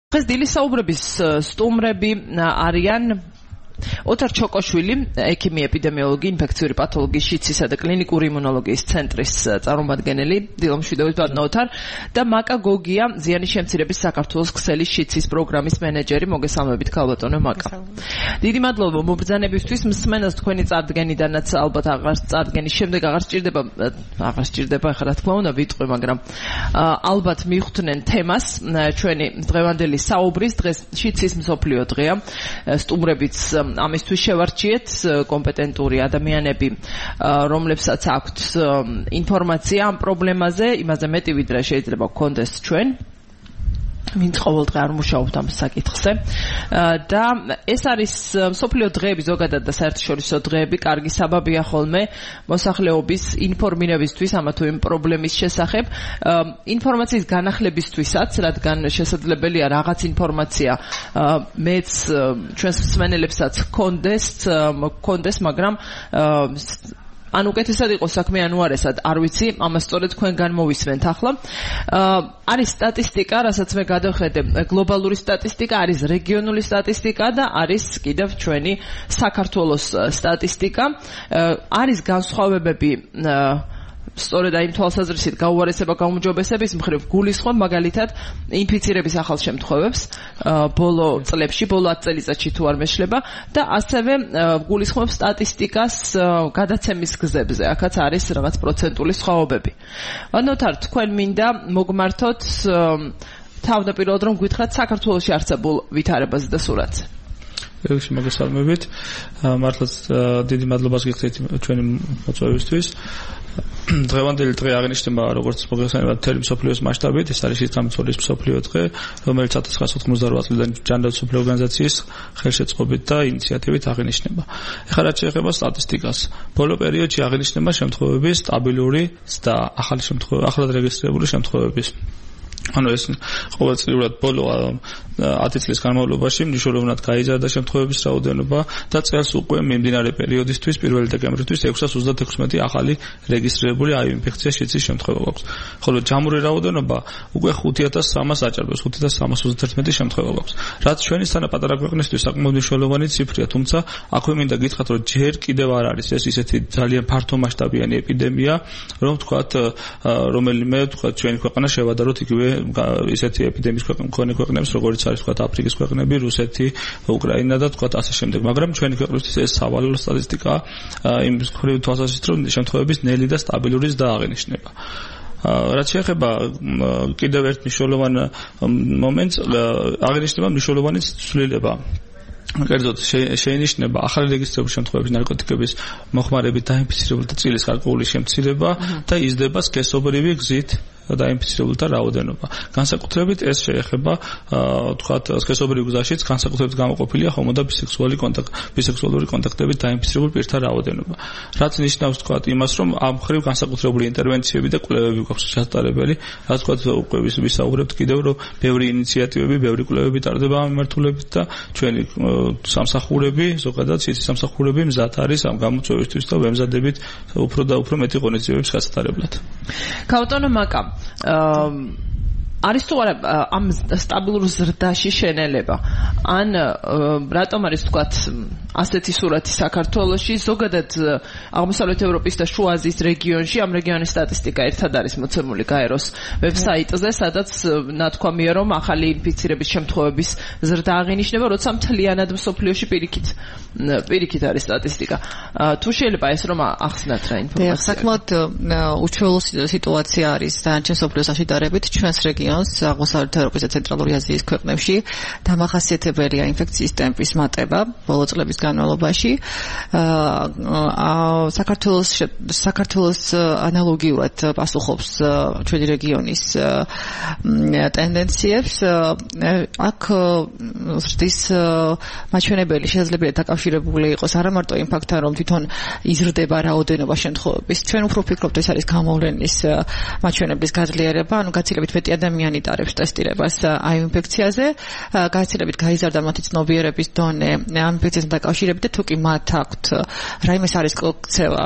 დღეს დილის საუბრების სტუმრები არიან ოთარ ჩოკოშვილი, ექიმი, ეპიდემიოლოგი, ინფექციური პათოლოგიის, შიცისა და კლინიკური იმუნოლოგიის ცენტრის წარმომადგენელი, დილომშვიდობით ბატონო ოთარ და მაკა გოგია, ზიანის შემცირების საქართველოს ქსელის შიცის პროგრამის მენეჯერი. მოგესალმებით, ქალბატონო მაკა. დიდი მადლობა მობრძანებისთვის, მსმენელს თქვენი წარდგენიდანაც ალბათ აღარ წარდგენის შემდეგ აღარ სჭირდება, ახლა რა თქმა უნდა ვიტყვი, მაგრამ ალბათ მიხვდნენ თემას ჩვენი დღევანდელი საუბრის. დღეს შიცის მსოფლიო დღეა. სტუმრებიც ამისთვის შევარჩიეთ კომპეტენტური ადამიანები, რომლებსაც აქვთ ინფორმაცია ამ პრობლემაზე, იმაზე მეტი ვიდრე შეიძლება გქონდეს ჩვენ. ვინც ყოველდღე არ მუშაობთ ამ საკითხზე და ეს არის მსოფლიო დღეები ზოგადად და საერთაშორისო დღეები კარგი საბაბია ხოლმე მოსახლეობის ინფორმირებისთვის ამა თუ იმ პრობლემის შესახებ, ინფორმაციის განახლებისთვისაც, რადგან შესაძლებელია რაღაც ინფორმაცია მეც ჩვენს მსმენელებსაც გქონდეს, მაგრამ ან უკეთესად იყოს საქმე, ანუ არასად, არ ვიცი, ამას სწორედ თქვენგან მოვისმენთ ახლა. არის სტატისტიკა, რასაც მე გადავხედე, გლობალური სტატისტიკა, არის რეგიონული სტატისტიკა და არის კიდევ ჩვენი საქართველოს სტატისტიკა. არის განსხვავებები სწორედ აი თვალსაზრისით გაუარესება გაუმჯობესების მხრივ გულისხმობ მაგალითად ინფიცირების ახალ შემთხვევებს ბოლო წლებში, ბოლო 10 წელიწადში თუ არ მეშლება და ასევე გულისხმობ სტატისტიკას გადაცემის გზებზე. აქაც არის რაღაც პროცენტული სხვაობები. ოთარ, თქვენ მინდა მოგმართოთ თავდაპირველად რომ გითხრათ საქართველოში არსებულ ვითარებაზე და სურათზე. ექვსი მოგესალმებით. მართლაც დიდი მადლობას გიხდით ჩვენი მოწვევისთვის. დღევანდელი დღე აღინიშნება როგორც მოგესალმებით მთელი მსოფლიოს მასშტაბით, ეს არის შიდამცველის მსოფლიო დღე, რომელიც 1998 წლიდან ჯანდაცვის მსოფლიო ორგანიზაციის ხელშეწყობით და ინიციატივით აღინიშნება. ეხლა რაც შეეხება სტატისტიკას, ბოლო პერიოდში აღინიშნება შემთხვევების სტაბილური და ახლად რეგისტრირებული შემთხვევების. ანუ ეს ყოველწლიურად ბოლო 10 წლის განმავლობაში მნიშვნელოვნად გაიზარდა შემთხვევების რაოდენობა და წელს უკვე მიმდინარე პერიოდისთვის 1 დეკემბრისთვის 636 ახალი რეგისტრირებული აივ ინფექციის შიცის შემთხვევა გვაქვს. ხოლო ჯამური რაოდენობა უკვე 5300 აჭარბებს, 5331 შემთხვევა გვაქვს. რაც ჩვენისთანა პატარა ქვეყნისთვის საკმაოდ მნიშვნელოვანი ციფრია, თუმცა აქვე მინდა გითხრათ, რომ ჯერ კიდევ არ არის ეს ისეთი ძალიან ფართომასშტაბიანი ეპიდემია, რომ თქვათ რომელიმე ჩვენი ქვეყანა შევადაროთ იგივე ისეთი ეპიდემიის მქონე ქვეყნებს, როგორც არის თქვათ აფრიკის ქვეყნები, რუსეთი, უკრაინა და თქვათ ასე შემდეგ. მაგრამ ჩვენი ქვეყნისთვის ეს სავალალო სტატისტიკაა იმ მხრივ თვალსაზრისით, რომ შემთხვევების ნელი და სტაბილურის დააღინიშნება. რაც შეეხება კიდევ ერთ მნიშვნელოვან მომენტს, აღინიშნება მნიშვნელოვანი ცვლილება. კერძოდ შეინიშნება ახალი რეგისტრირებული შემთხვევების ნარკოტიკების მოხმარებით დაინფიცირებულთა წილის გარკვეული შემცირება და იზრდება სქესობრივი გზით დაინფიცირებულთა რაოდენობა. განსაკუთრებით ეს შეეხება თქვათ სქესობრივ გზაშიც განსაკუთრებით გამოყოფილია ჰომო და ბისექსუალური კონტაქტებით დაინფიცირებულ პირთა რაოდენობა. რაც ნიშნავს თქვათ იმას, რომ ამ მხრივ განსაკუთრებული ინტერვენციები და კვლევები გვაქვს ჩატარებელი, რაც თქვათ უკვე ვისაუბრებთ კიდევ, რომ ბევრი ინიციატივები, ბევრი კვლევები ტარდება ამ მიმართულებით და ჩვენი სამსახურები, ზოგადად სიცის სამსახურები მზად არის ამ გამოწვევისთვის და ვემზადებით უფრო და უფრო მეტი ღონისძიებების გასატარებლად. ქალბატონო მაკა, არის თუ არა ამ სტაბილურ ზრდაში შენელება? ან რატომ არის თქვათ ასეთი სურათი საქართველოში, ზოგადად აღმოსავლეთ ევროპის და შუა აზიის რეგიონში? ამ რეგიონის სტატისტიკა ერთად არის მოცემული გაეროს ვებსაიტზე, სადაც ნათქვამია, რომ ახალი ინფიცირების შემთხვევების ზრდა აღინიშნება, როცა მთლიანად მსოფლიოში პირიქით არის სტატისტიკა. თუ შეიძლება ეს რომ ახსნათ რა ინფორმაცია? საკმაოდ უჩვეულო სიტუაცია არის დანარჩენ მსოფლიოს აშიდარებით ჩვენს რეგიონს, აღმოსავლეთ ევროპის და ცენტრალური აზიის ქვეყნებში დამახასიათებელია ინფექციის ტემპის მატება ბოლო წლების განმავლობაში. საქართველოს ანალოგიურად პასუხობს ჩვენი რეგიონის ტენდენციებს. აქ ზრდის მაჩვენებელი შესაძლებელია დაკავშირებული იყოს არა მარტო იმ ფაქტთან, რომ თვითონ იზრდება რაოდენობა შემთხვევების. ჩვენ უფრო ვფიქრობთ, ეს არის გამოვლენის მაჩვენებლის გაძლიერება, ანუ გაცილებით მეტი ადამიანი ადამიანი იტარებს ტესტირებას აი ინფექციაზე. Გააცილებით გაიზარდა მათი ცნობიერების დონე ამ ინფექციასთან დაკავშირებით და თუ კი მათ აქვთ რაიმე სარისკო ქცევა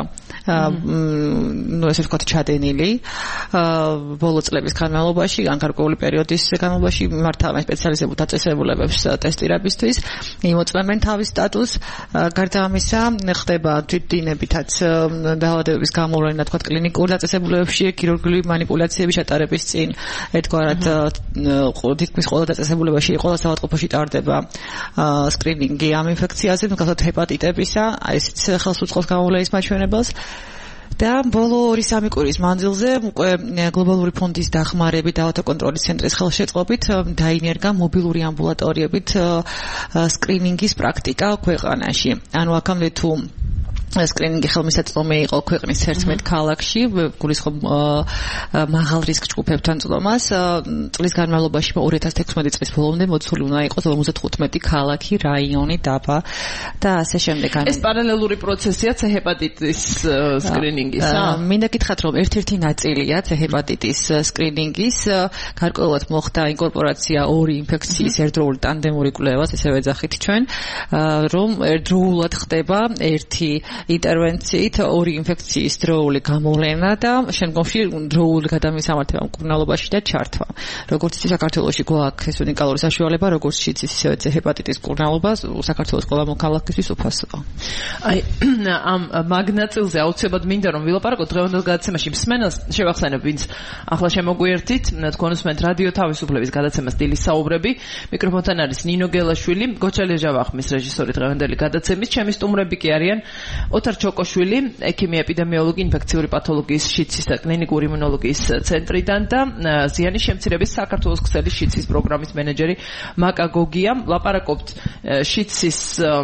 ну ესე ვთქვათ ჩადენილი ბოლო წლების განმავლობაში ან გარკვეული პერიოდის განმავლობაში მართავენ სპეციალიზებულ დაწესებულებებს ტესტირებისთვის იმოწმებენ თავის სტატუსს გარდა ამისა ხდება თვითდინებითაც დაავადებების გამოვლენა თქვათ კლინიკურ დაწესებულებებში ქირურგიული манипуляციების ჩატარების წინ ერთგვარად თითქმის ყველა დაწესებულებაში ყველა საავადმყოფოში ტარდება სკრინინგი ამ ინფექციაზე მაგალითად ჰეპატიტებისა აი ესეც ხელს უწყობს გამოვლენის მაჩვენებელს და ბოლო 2-3 კვირის მანძილზე უკვე გლობალური ფონდის დახმარებით დაავადებათა კონტროლის ცენტრის ხელშეწყობით დაინერგა მობილური ამბულატორიებით სკრინინგის პრაქტიკა ქვეყანაში. ანუ აქამდე თუ სკრინინგი ხელმისაწვდომი იყო ქვეყნის 11 ქალაქში, გულისხმობ მაღალ რისკ ჯგუფებთან წვდომას. წლის განმავლობაში 2016 წლის ბოლომდე მოცული უნდა იყოს 55 ქალაქი, რაიონი, დაბა და ასე შემდეგ. ეს პარალელური პროცესია ჰეპატიტის სკრინინგისა? მინდა გითხრათ, რომ ერთ-ერთი ნაწილია ჰეპატიტის სკრინინგის, გარკვეულად მოხდა ინკორპორაცია ორი ინფექციის ერთდროული ტანდემური კვლევას, ესე ვეძახით ჩვენ, რომ ერთდროულად ხდება ერთი ინტერვენციით ორი ინფექციის დროული გამოვლენა და შემდგომში დროული გადამისამართება მკურნალობაში და ჩართვა. როგორც იცი საქართველოში გვაქვს ეს უნიკალური საშუალება, როგორც იცი ისევე ჰეპატიტის მკურნალობა საქართველოს ყველა მოქალაქისთვის უფასოა. აი ამ მაგნაწილზე აუცილებლად მინდა რომ ვილაპარაკოთ დღევანდელ გადაცემაში მსმენელს შევახსენებ ვინც ახლა შემოგვიერთით თქვენ უსმენთ რადიო თავისუფლების გადაცემას დილის საუბრები მიკროფონთან არის ნინო გელაშვილი გოჩალია ჟავახმის რეჟისორი დღევანდელი გადაცემის ჩემი სტუმრები კი არიან ოთარ ჩოკოშვილი, ექიმი ეპიდემიოლოგი ინფექციური პათოლოგიის შიცის და კლინიკური იმუნოლოგიის ცენტრიდან და ზიანის შემცირების საქართველოს ქსელის შიცის პროგრამის მენეჯერი მაკა გოგია. ლაპარაკობთ შიცის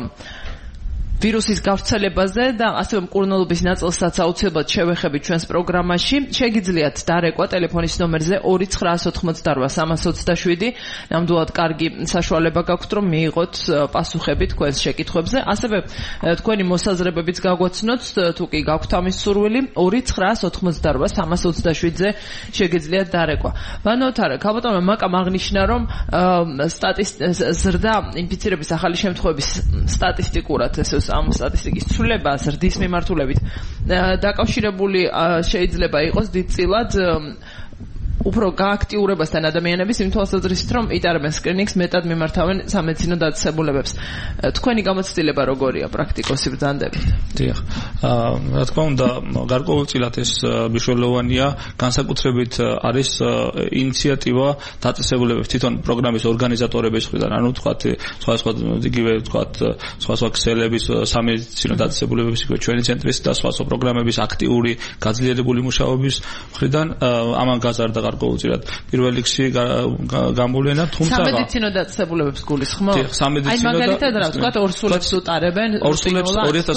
ვირუსის გავრცელებაზე და ასევე მკურნალობის ნაწილსაც აუცილებლად შევეხებით ჩვენს პროგრამაში. შეგიძლიათ დარეკვა ტელეფონის ნომერზე 2988327. ნამდვილად კარგი საშუალება გაქვთ რომ მიიღოთ პასუხები თქვენს შეკითხვებზე. ასევე თქვენი მოსაზრებებიც გაგვაცნოთ, თუ კი გაქვთ ამის სურვილი 2988327-ზე შეგიძლიათ დარეკვა. ბანოთარა, ქალბატონმა მაკამ აღნიშნა რომ ზრდა ინფიცირების ახალი შემთხვევების სტატისტიკურად ესე ამ სტატისტიკის ცვლილება ზრდის მიმართულებით დაკავშირებული შეიძლება იყოს დიდწილად უფრო გააქტიურებასთან ადამიანების იმ თვალსაზრისით რომ იტარებენ სკრინინგს მეტად მიმართავენ სამედიცინო დაწესებულებებს. თქვენი გამოცდილება როგორია პრაქტიკოსი ბრძანდებით? დიახ. რა თქმა უნდა, გარკვეულწილად ეს მნიშვნელოვანია, განსაკუთრებით არის ინიციატივა დაწესებულებებს თვითონ პროგრამის ორგანიზატორების მხრიდან, ანუ თქვათ სხვა იგივე თქვათ სხვა ქსელების სამედიცინო დაწესებულებების იგივე ჩვენი ცენტრის და სხვა პროგრამების აქტიური გაძლიერებული მუშაობის მხრიდან ამან გაზარდა გარკვეულწილად პირველ რიგში გამოვლენა, თუმცა სამედიცინო დაწესებულებებს გულისხმობ? აი მაგალითად რა ვთქვათ, ორსულებს უტარებენ? ორსულებს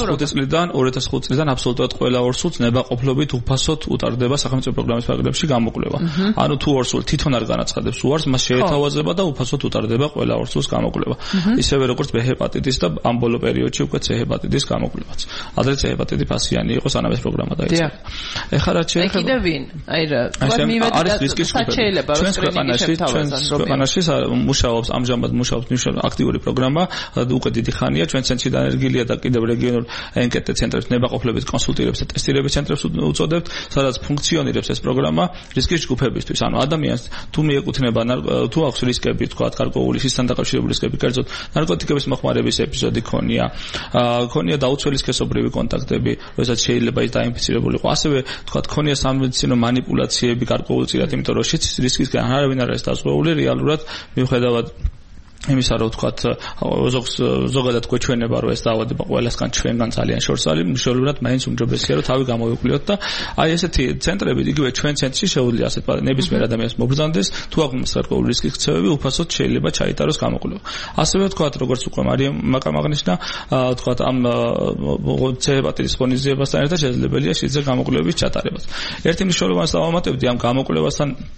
2005 წლიდან აბსოლუტურად ყველა ორსულს ნებაყოფლობით უფასოდ უტარდება სახელმწიფო პროგრამის ფარგლებში გამოკვლევა. ანუ თუ ორსული თვითონ არ განაცხადებს უარს, მას შეეთავაზება და უფასოდ უტარდება ყველა ორსულს გამოკვლევა. ისევე როგორც ჰეპატიტის და ამ ბოლო პერიოდში უკვე ჰეპატიტის გამოკვლევაც. ადრე ჰეპატიტი ფასიანი იყო სანამ ეს პროგრამა დაიწყო. ეხლა რაც შეეხება კიდევ ვინ? აი რა, თქვენ მივედით შეიძლება რომ სკრინინგი ქვეყანაში მუშაობს ამჟამად მნიშვნელოვანი აქტიური პროგრამა უკვე დიდი ხანია ჩვენ ცენტრი დანერგილია და კიდევ რეგიონულ NKT ცენტრებს ნებაყოფლობის კონსულტირებს და ტესტირების ცენტრებს უწოდებთ, სადაც ფუნქციონირებს ეს პროგრამა რისკის ჯგუფებისთვის. ანუ ადამიანს თუ მიეკუთვნება თუ აქვს რისკები, თქვა გარკვეული სისხლთან დაკავშირებული რისკები, კერძოდ ნარკოტიკების მოხმარების ეპიზოდი ქონია დაუცველი სქესობრივი კონტაქტები, როდესაც შეიძლება ის დაინფიცირებული იყო. ასევე თქვა ქონია სამედიცინო манипуляციები გარკვეულწილად, იმიტომ რომ შიც რისკისგან არავინ არ არის დაზღვეული რეალურად მიუხედავად იმისა რომ ვთქვათ ზოგადად გვეჩვენება რომ ეს დაავადება ყველასგან ჩვენგან ძალიან შორს არის, მნიშვნელოვნად მაინც უმჯობესია რომ თავი გამოვიკვლიოთ და აი ესეთი ცენტრები იგივე ჩვენ ცენტრში შეუძლია ასეთ ნებისმიერ ადამიანს მობრძანდეს, თუ აქვს გარკვეული რისკის ქცევები, უფასოდ შეიძლება ჩაიტაროს გამოკვლევა. ასევე ვთქვათ როგორც უკვე მარიამ მაკამ აღნიშნა, ვთქვათ ამ ჰეპატიტის ღონისძიებასთან ერთად შესაძლებელია შიდზე გამოკვლევების ჩატარებაც. ერთი მნიშვნელოვანი დავამატებდი ამ გამოკვლევასთან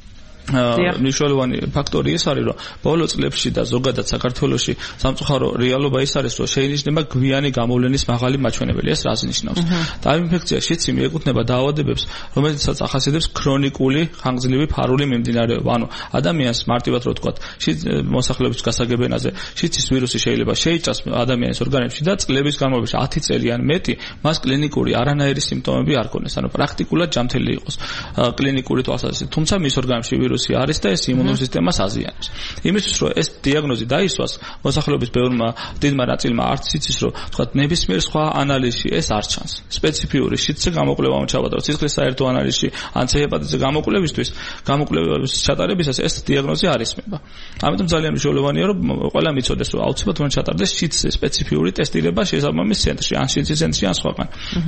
მნიშვნელოვანი ფაქტორი ეს არის, რომ ბოლო წლებში და ზოგადად საქართველოში სამწუხარო რეალობა ის არის, რომ შეინიშნება გვიანი გამოვლენის მაღალი მაჩვენებელი. ეს რას ნიშნავს? და ინფექცია შიცი მიეკუთვნება დაავადებებს, რომელთაც ახასიათებს ქრონიკული ხანგრძლივი ფარული მიმდინარეობა. ანუ ადამიანს მარტივად რო ვთქვათ, მოსახლეობის გასაგებენაზე შიცის ვირუსი შეიძლება შეიჭრას ადამიანის ორგანიზმში და წლების განმავლობაში 10 წელი ან მეტი მას კლინიკური არანაირი სიმპტომები არ ქონდეს. ანუ პრაქტიკულად ჯანმრთელი იყოს კლინიკური თვალსაზრისით. თუმცა მის ორგანიზმში ვირუსი არის და ეს იმუნოსისტემას აზიანებს. იმისთვის რომ ეს დიაგნოზი დაისვას, მოსახლეობის დიდმა ნაწილმა არც იცის, რომ თქვათ ნებისმიერ სხვა ანალიზში ეს არ ჩანს. სპეციფიური შიდზე გამოკვლევა ჩავატაროთ სისხლის საერთო ანალიზში, ან ცეჰეპატიტზე გამოკვლევების ჩატარებისას ეს დიაგნოზი არ ისმება. ამიტომ ძალიან მნიშვნელოვანია, რომ ყველა მიცოდეს, რომ აუცილებლად უნდა ჩატარდეს შიდზე სპეციფიური ტესტირება შესაბამის ცენტრში, ან შიდის ცენტრში, ან სხვაგან.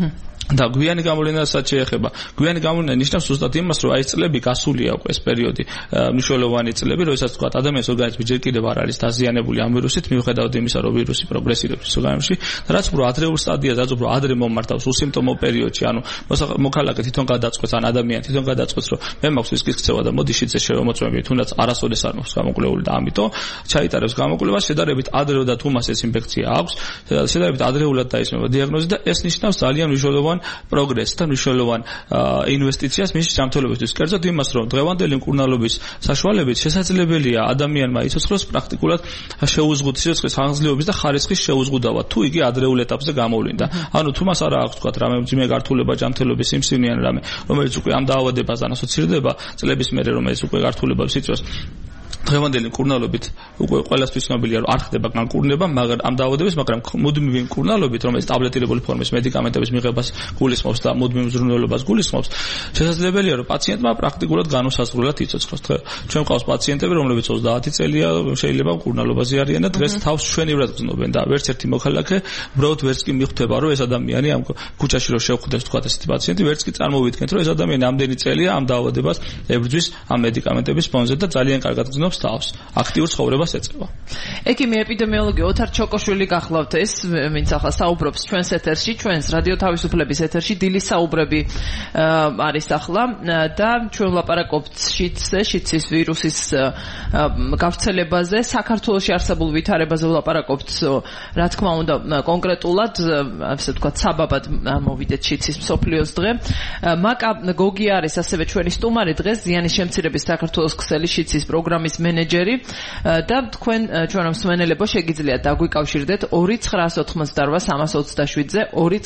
და გვიანი გამოვლენასაც შეეხება. გვიანი გამოვლენა ნიშნავს ზუსტად იმას, რომ აი წლები გასულია უკვე ეს პერიოდი, მნიშვნელოვანი წლები, როდესაც თქვა ადამიანის ორგანიზმი ჯერ კიდევ არ არის დაზიანებული ამ ვირუსით, მიუხედავად იმისა, რომ ვირუსი პროგრესირებს ორგანიზმში, და რაც უფრო ადრეულ სტადიაზე, რაც უფრო ადრე მომართავს უსიმპტომო პერიოდში, ანუ მოქალაქე თვითონ გადაწყვეტს, ან ადამიანი თვითონ გადაწყვეტს, რომ მე მაქვს რისკის ქცევა და მოდი შიდზე შევამოწმები, თუნდაც არასოდეს არ მაქვს გამოკვლეული და ამიტომ ჩაიტარებს გამოკვლევა, შედარებით ადრეულ და თუ მას ეს ინფექცია აქვს, შედარებით ადრეულად დაისმება დიაგნოზი და ეს ნიშნავს ძალიან მნიშვნელოვან პროგრესს და მნიშვნელოვან ინვესტიციას მის ჯანმრთელობისთვის. კერძოდ იმას, რომ დღევანდელი მკურნალობის საშუალებით შესაძლებელია ადამიანმა იცოცხლოს პრაქტიკულად შეუზღუდოს სიცოცხლის ხანგრძლივობის და ხარისხის შეუზღუდავა, თუ იგი ადრეულ ეტაპზე გამოვლინდა. ანუ თუ მას არ აქვს თქვა რამე მძიმე გართულება ჯანმრთელობის სიმსივნე ან რამე, რომელიც უკვე ამ დაავადებასთან ასოცირდება წლების მერე, რომელიც უკვე გართულებებს იწვევს. დღევანდელი მკურნალობით უკვე ყველასთვის ცნობილია, რომ არ ხდება განკურნება, მაგრამ ამ დაავადების, მაგრამ მუდმივი მკურნალობით, რომელიც ტაბლეტირებული ფორმის მედიკამენტების მიღებას გულისხმობს და მუდმივ მზრუნველობას გულისხმობს, შესაძლებელია, რომ პაციენტმა პრაქტიკულად განუსაზღვრელად იცოცხლოს. ჩვენ ყავს პაციენტები, რომლებიც 30 წელია შეიძლება მკურნალობაზე არიან და დღეს თავს ჩვენივრად გრძნობენ და ვერც ერთი მოქალაქე უბრალოდ ვერც კი მიხვდება, რომ ეს ადამიანი ამ ქუჩაში რო შევხვდეს, თქვა ესეთი პაციენტი, ვერც კი წარმოვიდგენთ, რომ ეს ადამიანი ამდენი წელია ამ დაავადებას ებრძვის ამ მედიკამენტების ფონზე და ძალიან კარგად გრძნობს თავს, აქტიურ ცხოვრებას ეწევა. ექიმი ეპიდემიოლოგი ოთარ ჩოკოშვილი გახლავთ ეს, ვინც ახლა საუბრობს ჩვენს ეთერში, ჩვენს რადიო თავისუფლების ეთერში, დილის საუბრები არის ახლა და ჩვენ ვლაპარაკობთ შიდსის ვირუსის გავრცელებაზე, საქართველოში არსებულ ვითარებაზე ვლაპარაკობთ, რა თქმა უნდა, კონკრეტულად, ასე ვთქვათ, საბაბად მოვიდეთ შიდსის მსოფლიოს დღე. მაკა გოგი არის ასევე ჩვენი სტუმარი დღეს, ზიანის შემცირების საქართველოს ქსელი შიდსის პროგრამის მენეჯერი და თქვენ ჩვენო მსმენელებო შეგიძლიათ დაგვიკავშირდეთ 2988327-ზე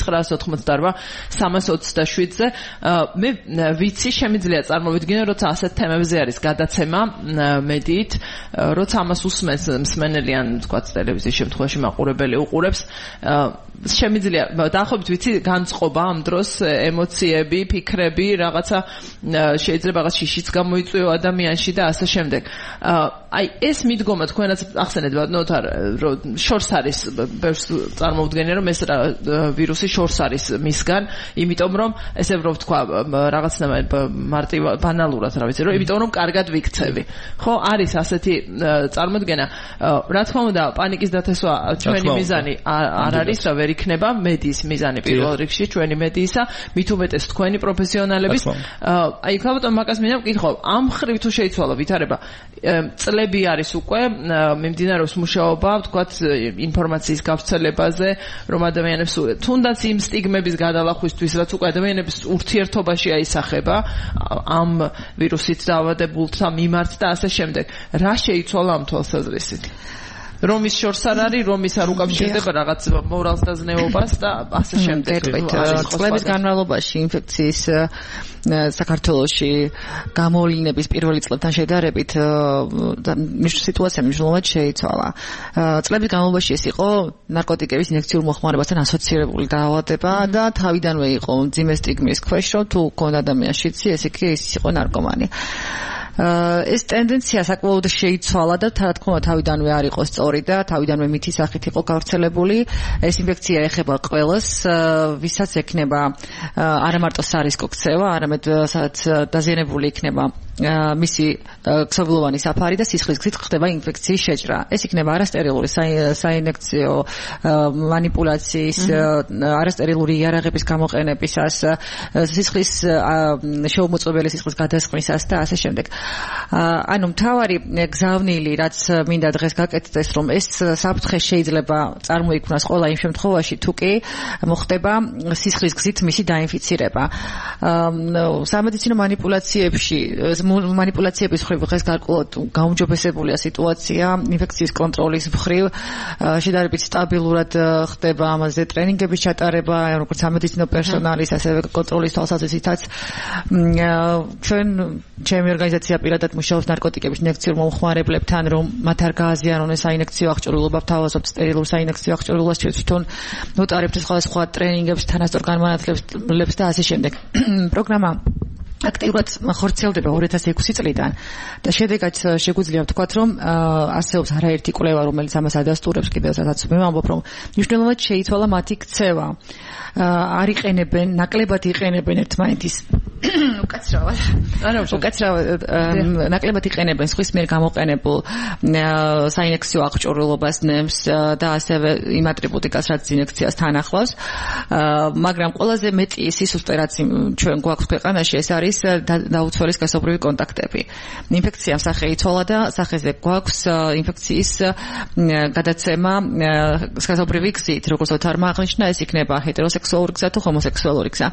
2988327-ზე. მე ვიცი, შემიძლია წარმოვიდგინო, როცა ასეთ თემებზე არის გადაცემა მედიით, როცა ამას უსმენს მსმენელი ან თქვათ ტელევიზიის შემთხვევაში მაყურებელი უყურებს, შემიძლია დაახლოებით ვიცი განწყობა ამ დროს, ემოციები, ფიქრები, რაღაცა შეიძლება რაღაც შიშიც გამოიწვიო ადამიანში და ასე შემდეგ. აი ეს მიდგომა თქვენაც ახსენეთ ბატონოთარ, რომ შორს არის, ბევრს წარმოუდგენია, რომ ეს ვირუსი შორს არის მისგან, იმიტომ რომ ესე რომ ვთქვა რაღაცნაირად მარტივად ბანალურად რა ვიცი, რომ იმიტომ რომ კარგად ვიქცევი. ხო, არის ასეთი წარმოდგენა. რა თქმა უნდა, პანიკის დათესვა ჩვენი მიზანი არ არის და ვერ იქნება მედიის მიზანი პირველ რიგში, ჩვენი მედიისა, მით უმეტეს თქვენი პროფესიონალების. აი ქალბატონ მაკას მინდა ვკითხო, ამ ხრივ თუ შეიცვალა ვითარება, წლები არის უკვე მიმდინარეობს მუშაობა, ვთქვათ, ინფორმაციის გავრცელებაზე, რომ ადამიანებს თუნდაც იმ სტიგმების გადალახვისთვის, რაც უკვე ადამიანებს ურთიერთობაში აისახება ამ ვირუსით დაავადებულთა მიმართ და ასე შემდეგ. რა შეიცვალა ამ თვალსაზრისით? რომის შორს არ არის, რომის არ უკავშირდება რაღაც მორალს და ზნეობას და ასე შემდეგ. წლების განმავლობაში ინფექციის საქართველოში გამოვლინების პირველი წლებთან შედარებით სიტუაცია მნიშვნელოვნად შეიცვალა. წლების განმავლობაში ეს იყო ნარკოტიკების ინექციურ მოხმარებასთან ასოცირებული დაავადება და თავიდანვე იყო მძიმე სტიგმის ქვეშ, რომ თუ გქონდა ადამიანს შიდსი, ეს იყო ნარკომანი. ეს ტენდენცია საკმაოდ შეიცვალა და რა თქმა უნდა თავიდანვე არ იყო სწორი და თავიდანვე მითის სახით იყო გავრცელებული. ეს ინფექცია ეხება ყველას, ვისაც ექნება არა მარტო სარისკო ქცევა, არამედ სადაც დაზიანებული იქნება მისი ქსოვილოვანი საფარი და სისხლის გზით ხდება ინფექციის შეჭრა. ეს იქნება არასტერილური საინფექციო მანიპულაციის, არასტერილური იარაღების გამოყენებისას, სისხლის შეუმოწმებელი სისხლის გადასხმისას და ასე შემდეგ. ანუ მთავარი გზავნილი, რაც მინდა დღეს გაკეთდეს, რომ ეს საფრთხე შეიძლება წარმოიქმნას ყველა იმ შემთხვევაში, თუ კი მოხდება სისხლის გზით მისი დაინფიცირება. სამედიცინო მანიპულაციების მხრივ დღეს გარკვეულად გაუმჯობესებულია სიტუაცია ინფექციის კონტროლის მხრივ, შედარებით სტაბილურად ხდება ამაზე ტრენინგების ჩატარება, როგორც სამედიცინო პერსონალის, ასევე კონტროლის თვალსაზრისითაც. ჩემი ორგანიზაცია პირადად მუშაობს ნარკოტიკების ინიექციურ მომხმარებლებთან, რომ მათ არ გააზიანონ ეს საინფექციო აღჭურვილობა, ვთავაზობთ სტერილურ საინფექციო აღჭურვილობას, თვითონ ვუტარებთ სხვადასხვა ტრენინგებს, თანასწორ განმანათლებლებს და ასე შემდეგ. პროგრამა აქტიურად ხორციელდება 2006 წლიდან და შედეგად შეგვიძლია ვთქვათ, რომ არსებობს არაერთი კვლევა, რომელიც ამას ადასტურებს, კიდევ სადაც მე ვამბობ, რომ მნიშვნელოვნად შეიცვალა მათი ქცევა. არ იყენებენ, ნაკლებად იყენებენ ერთმანეთის უკაცრავად ნაკლებად იყენებენ სხვის მიერ გამოყენებულ საინფექციო აღჭურვილობას ნემს და ასევე იმ ატრიბუტიკას, რაც ინფექციას თან ახლავს, მაგრამ ყველაზე მეტი სისუსტე, რაც ჩვენ გვაქვს ქვეყანაში, ეს არის დაუცველის გასობრივი კონტაქტები. ინფექციამ სახე იცვალა და სახეზე გვაქვს ინფექციის გადაცემა გასობრივი გზით, როგორც თარმა აღნიშნა, ეს იქნება ჰეტეროსექსუალური გზა თუ ჰომოსექსუალური გზა.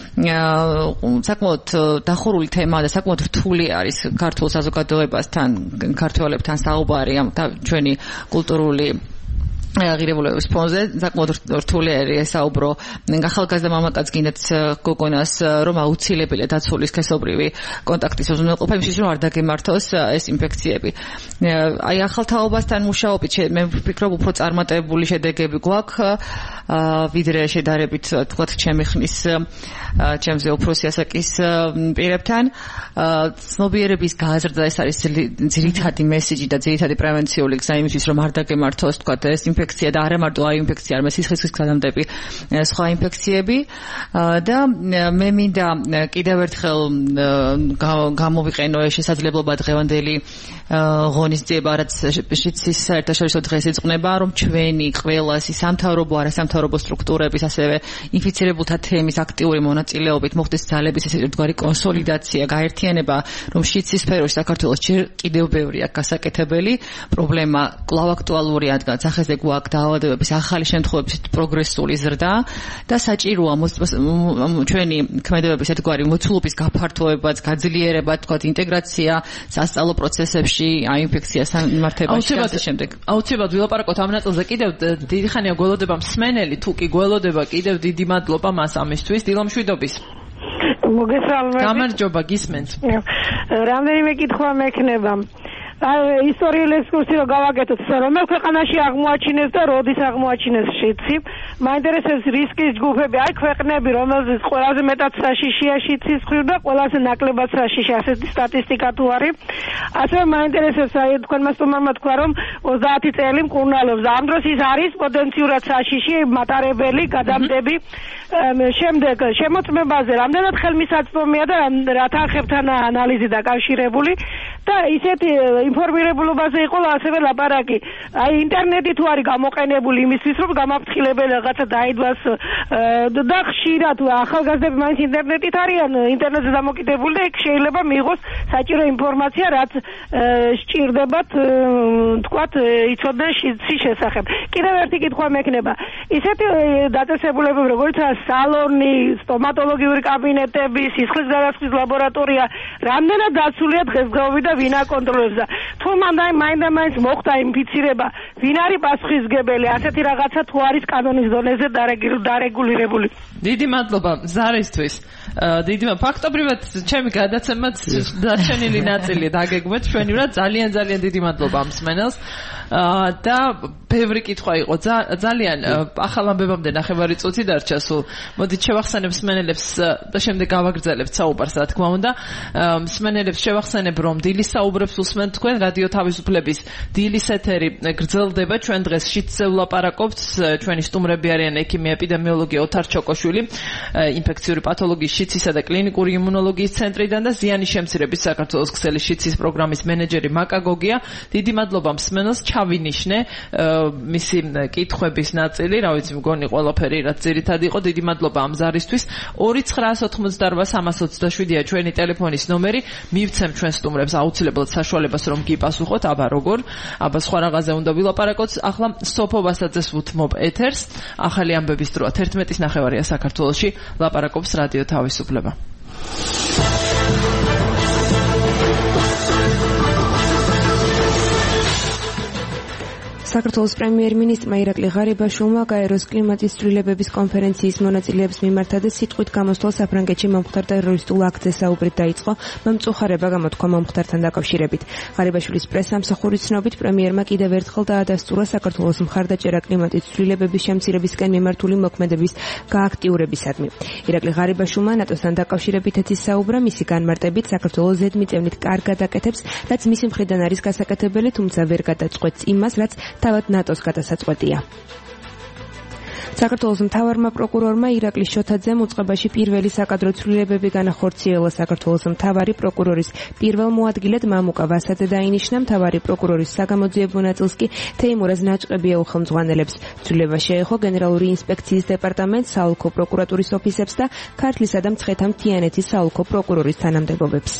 საკმაოდ დახურული თემაა და საკმაოდ რთული არის ქართულ საზოგადოებასთან, ქართველებთან საუბარი ამ ჩვენი კულტურული ღირებულებების ფონზე. საკმაოდ რთული არის ესაუბრო ახალგაზრდა მამაკაც გინდათ გოგონას, რომ აუცილებელია დაცული სქესობრივი კონტაქტის უზრუნველყოფა, იმისთვის რომ არ დაგემართოს ეს ინფექციები. აი ახალთაობასთან მუშაობით მე ვფიქრობ, უფრო წარმატებული შედეგები გვაქვს, ვიდრე შედარებით თქვათ ჩემი ხნის ჩემზე უფროსი ასაკის პირებთან. ცნობიერების გაზრდა ეს არის ძირითადი მესიჯი და ძირითადი პრევენციული გზა იმისთვის, რომ არ დაგემართოს თქვათ ეს ინფექცია და არა მარტო აი ინფექცია, არამედ სისხლის გაზრდები, სხვა ინფექციები. და მე მინდა კიდევ ერთხელ გამოვიყენო ეს შესაძლებლობა დღევანდელი ღონისძიება, რაც საერთაშორისო დღეს ეძღვნება, რომ ჩვენი ყველასი სამთავრობო, არასამთავრობო სტრუქტურების, ასევე ინფიცირებულთა თემის აქტიური მონაწილეობით მოხდეს ძალების ეს ერთგვარი კონსოლიდაცია, გაერთიანება, რომ შიდსის სფეროში საქართველოს კიდევ ბევრი აქვს გასაკეთებელი პრობლემა, კვლავ აქტუალურია, რადგან სახეზე გვაქვს დაავადებების ახალი შემთხვევების პროგრესული ზრდა და საჭიროა ჩვენი ქმედებების ერთგვარი მოცულობის გაფართოებაც, გაძლიერება, თქვათ ინტეგრაცია სასწავლო პროცესებში, აი ინფექციასთან მიმართებაში და ასე შემდეგ. აუცილებლად ვილაპარაკოთ ამ ნაწილზე კიდევ დიდი ხანია გველოდება მსმენელი, თუ კი გველოდება კიდევ დიდი მადლობა მას ამისთვის. დილომშვიდობის. მოგესალმებით. გამარჯობა, გისმენთ. რამდენიმე კითხვა მექნება. ისტორიული ექსკურსი რომ გავაკეთოთ, რომელ ქვეყანაში აღმოაჩინეს და როდის აღმოაჩინეს შიცი. მაინტერესებს რისკის ჯგუფები, აი ქვეყნები, რომელზეც ყველაზე მეტად საშიშია შიცის მხრივ და ყველაზე ნაკლებად საშიში, ასეთი სტატისტიკა თუ არის. ასევე მაინტერესებს, აი თქვენმა სტუმარმა თქვა, რომ 30 წელი მკურნალობს. ამ დროს ის არის პოტენციურად საშიში, მატარებელი, გადამდები. შემდეგ შემოწმებაზე რამდენად ხელმისაწვდომია და რა თანხებთან ანალიზი დაკავშირებული და ისეთი ინფორმირებულობაზე იყო ასევე ლაპარაკი. აი ინტერნეტი თუ არის გამოყენებული იმისთვის, რომ გამაფრთხილებელი რაღაცა დაიდვას და ხშირად ახალგაზრდები მაინც ინტერნეტით არიან, ინტერნეტზე დამოკიდებული და იქ შეიძლება მიიღოს საჭირო ინფორმაცია, რაც სჭირდებათ თქვათ იცოდნენ შიცის შესახებ. კიდევ ერთი კითხვა მექნება. ისეთი დაწესებულებები, როგორიცაა სალონი, სტომატოლოგიური კაბინეტები, სისხლის გადასხმის ლაბორატორია, რამდენად დაცულია დღესდღეობით და ვინ აკონტროლებს? თუ მაინდა-მაინც მოხდა ინფიცირება, ვინ არის პასუხისმგებელი? ასეთი რაღაცა თუ არის კანონის დონეზე დარეგულირებული? დიდი მადლობა ზარისთვის. ფაქტობრივად ჩემი გადაცემაც დარჩენილი ნაწილი დაგეგმეთ ჩვენივრად. ძალიან დიდი მადლობა ამ მსმენელს. და ბევრი კითხვა იყო ძალიან ახალ ამბებამდე ნახევარი წუთი დარჩა სულ. მოდით შევახსენებ მსმენელებს და შემდეგ გავაგრძელებთ საუბარს, რა თქმა უნდა. მსმენელებს შევახსენებ, რომ დილის საუბრებს უსმენთ თქვენ რადიო თავისუფლების დილის ეთერი გრძელდება. ჩვენ დღეს შიდსზე ვლაპარაკობთ. ჩვენი სტუმრები არიან ექიმი ეპიდემიოლოგი ოთარ ჩოკოშვილი, ინფექციური პათოლოგიის შიცისა და კლინიკური იმუნოლოგიის ცენტრიდან და ზიანის შემცირების საქართველოს ქსელის შიცის პროგრამის მენეჯერი მაკა გოგია. დიდი მადლობა მსმენელს, ჩავინიშნე მისი კითხვების ნაწილი, რა ვიცი, მგონი ყველაფერი რაც ძირითად იყო. დიდი მადლობა ამ ზარისთვის. 2988327-ია ჩვენი ტელეფონის ნომერი. მივცემ ჩვენ სტუმრებს აუცილებლად საშუალებას რომ გიპასუხოთ, აბა როგორ, აბა სხვა რაღაცზე უნდა ვილაპარაკოთ. ახლა სოფო ვასაძეს ვუთმობ ეთერს. ახალი ამბების დროა 11:09 საქართველოში ლაპარაკობს რადიო თავისუფლება. საქართველოს პრემიერ-მინისტრმა ირაკლი ღარიბაშვილმა გაეროს კლიმატის ცვლილებების კონფერენციის მონაწილეებს მიმართა და სიტყვით გამოსვლა საფრანგეთში მომხდარ ტერორისტულ აქტზე საუბრით დაიწყო მამწუხარება გამოთქვა მომხდართან დაკავშირებით. ღარიბაშვილის პრესამსახურის ცნობით პრემიერმა კიდევ ერთხელ დაადასტურა საქართველოს მხარდაჭერა კლიმატის ცვლილებების შემცირებისკენ მიმართული მოქმედების გააქტიურებისადმი. ირაკლი ღარიბაშვილმა ნატოსთან დაკავშირებითაც ისაუბრა, მისი განმარტებით საქართველოს ზედმიწევნით კარგად აკეთებს, რაც მისი მხრიდან არის გასაკეთებელი, თუმცა ვერ გადაწყვეტს იმას, რაც თავად ნატოს გადასაწყვეტია. საქართველოს მთავარმა პროკურორმა ირაკლი შოთაძემ უწყებაში პირველი საკადრო ცვლილებები განახორციელა. საქართველოს მთავარი პროკურორის პირველ მოადგილედ მამუკა ვასაძე დაინიშნა. მთავარი პროკურორის საგამოძიებო ნაწილს კი თეიმურაზ ნაჭყებია უხელმძღვანელებს. ცვლილება შეეხო გენერალური ინსპექციის დეპარტამენტს, საოლქო პროკურატურის ოფისებს და ქართლისა და მცხეთა-მთიანეთის საოლქო პროკურორის თანამდებობებს.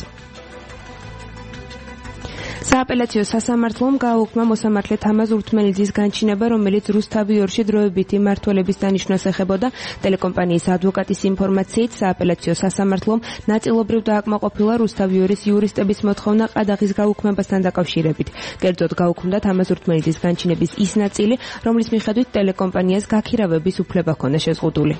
სააპელაციო სასამართლომ გააუქმა მოსამართლე თამაზ ურთმელიძის განჩინება, რომელიც რუსთავიორში დროებითი მმართველობის დანიშვნას ეხებოდა. ტელეკომპანიის ადვოკატის ინფორმაციით სააპელაციო სასამართლომ ნაწილობრივ დააკმაყოფილა რუსთავიორის იურისტების მოთხოვნა ყადაღის გაუქმებასთან დაკავშირებით. კერძოდ გაუქმდა თამაზ ურთმელიძის განჩინების ის ნაწილი, რომლის მიხედვით ტელეკომპანიას გაქირავების უფლება ჰქონდა შეზღუდული.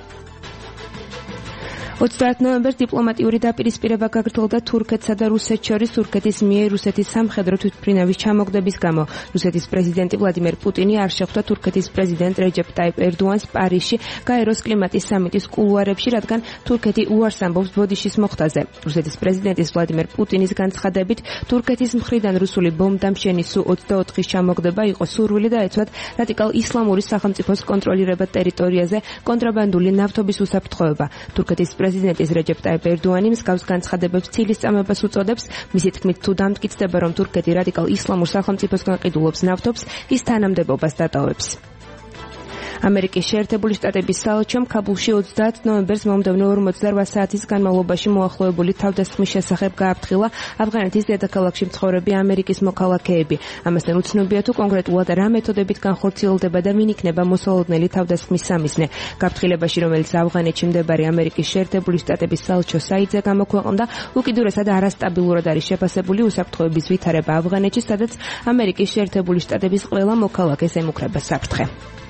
30 ნოემბერს დიპლომატიური დაპირისპირება გაგრძელდა თურქეთსა და რუსეთს შორის თურქეთის მიერ რუსეთის სამხედრო თვითმფრინავის ჩამოგდების გამო. რუსეთის პრეზიდენტი ვლადიმერ პუტინი არ შეხვდა თურქეთის პრეზიდენტ რეჯეპ ტაიპ ერდოანს პარიზში გაეროს კლიმატის სამიტის კულუარებში, რადგან თურქეთი უარს ამბობს ბოდიშის მოხდაზე. რუსეთის პრეზიდენტის ვლადიმერ პუტინის განცხადებით, თურქეთის მხრიდან რუსული ბომბდამშენის Su-24-ის ჩამოგდება იყო სურვილი და ეცვათ რადიკალ ისლამური სახელმწიფოს კონტროლირებად ტერიტორიაზე კონტრაბანდული ნავთობის უსაფრთხოება. თურქეთის პრეზიდენტის რეჯეპ ტაიპ ერდოანი მსგავს განცხადებებს ცილისწამებას უწოდებს. მისი თქმით, თუ დამტკიცდება, რომ თურქეთი რადიკალ ისლამურ სახელმწიფოსგან ყიდულობს ნავთობს, ის თანამდებობას დატოვებს. ამერიკის შეერთებული შტატების საელჩომ ქაბულში 30 ნოემბერს მომდევნო 48 საათის განმავლობაში მოახლოებული თავდასხმის შესახებ გააფრთხილა ავღანეთის დედაქალაქში მცხოვრები ამერიკის მოქალაქეები. ამასთან უცნობია თუ კონკრეტულად რა მეთოდებით განხორციელდება და ვინ იქნება მოსალოდნელი თავდასხმის სამიზნე. გაფრთხილებაში, რომელიც ავღანეთში მდებარე ამერიკის შეერთებული შტატების საელჩო საიტზე გამოქვეყნდა, უკიდურესად არასტაბილურად არის შეფასებული უსაფრთხოების ვითარება ავღანეთში, სადაც ამერიკის შეერთებული შტატების ყველა მოქალაქეს ემუქრება საფრთხე.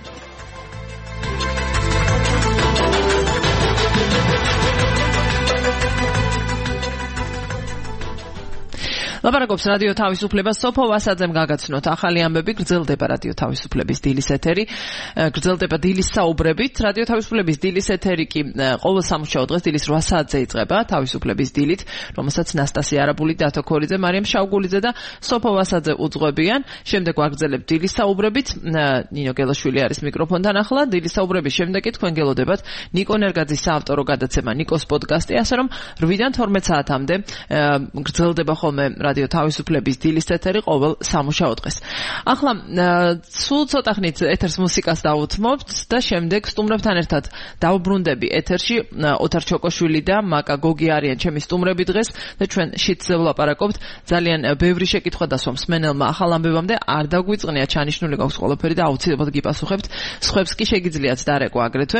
ლაპარაკობს რადიო თავისუფლება. სოფო ვასაძემ გაგაცნოთ ახალი ამბები. გრძელდება რადიო თავისუფლების დილის ეთერი. გრძელდება დილის საუბრებით. რადიო თავისუფლების დილის ეთერი კი ყოველ სამუშაო დღეს დილის 8 საათზე იწყება თავისუფლების დილით, რომელსაც ნასტასია არაბული, დათო ქორიძე, მარიამ შავგულიძე და სოფო ვასაძე უძღვებიან. შემდეგ ვაგრძელებთ დილის საუბრებით. ნინო გელაშვილი არის მიკროფონთან ახლა. დილის საუბრების შემდეგ კი თქვენ გელოდებათ ნიკო ნერგაძის საავტორო გადაცემა ნიკოს პოდკასტი, ასე რომ 8-დან 12 საათამდე გრძელდება ხოლმე რადიო თავისუფლების დილის ეთერი ყოველ სამუშაო დღეს. ახლა სულ ცოტა ხნით ეთერს მუსიკას დავუთმობთ და შემდეგ სტუმრებთან ერთად დავბრუნდები ეთერში. ოთარ ჩოკოშვილი და მაკა გოგი არიან ჩემი სტუმრები დღეს და ჩვენ შიტზე ვლაპარაკობთ. ძალიან ბევრი შეკითხვა დასვა მსმენელმა ახალ ამბებამდე. არ დაგვიწყნია, ჩანიშნული გვაქვს ყველაფერი და აუცილებლად გიპასუხებთ. სხვებს კი შეგიძლიათ დარეკვა აგრეთვე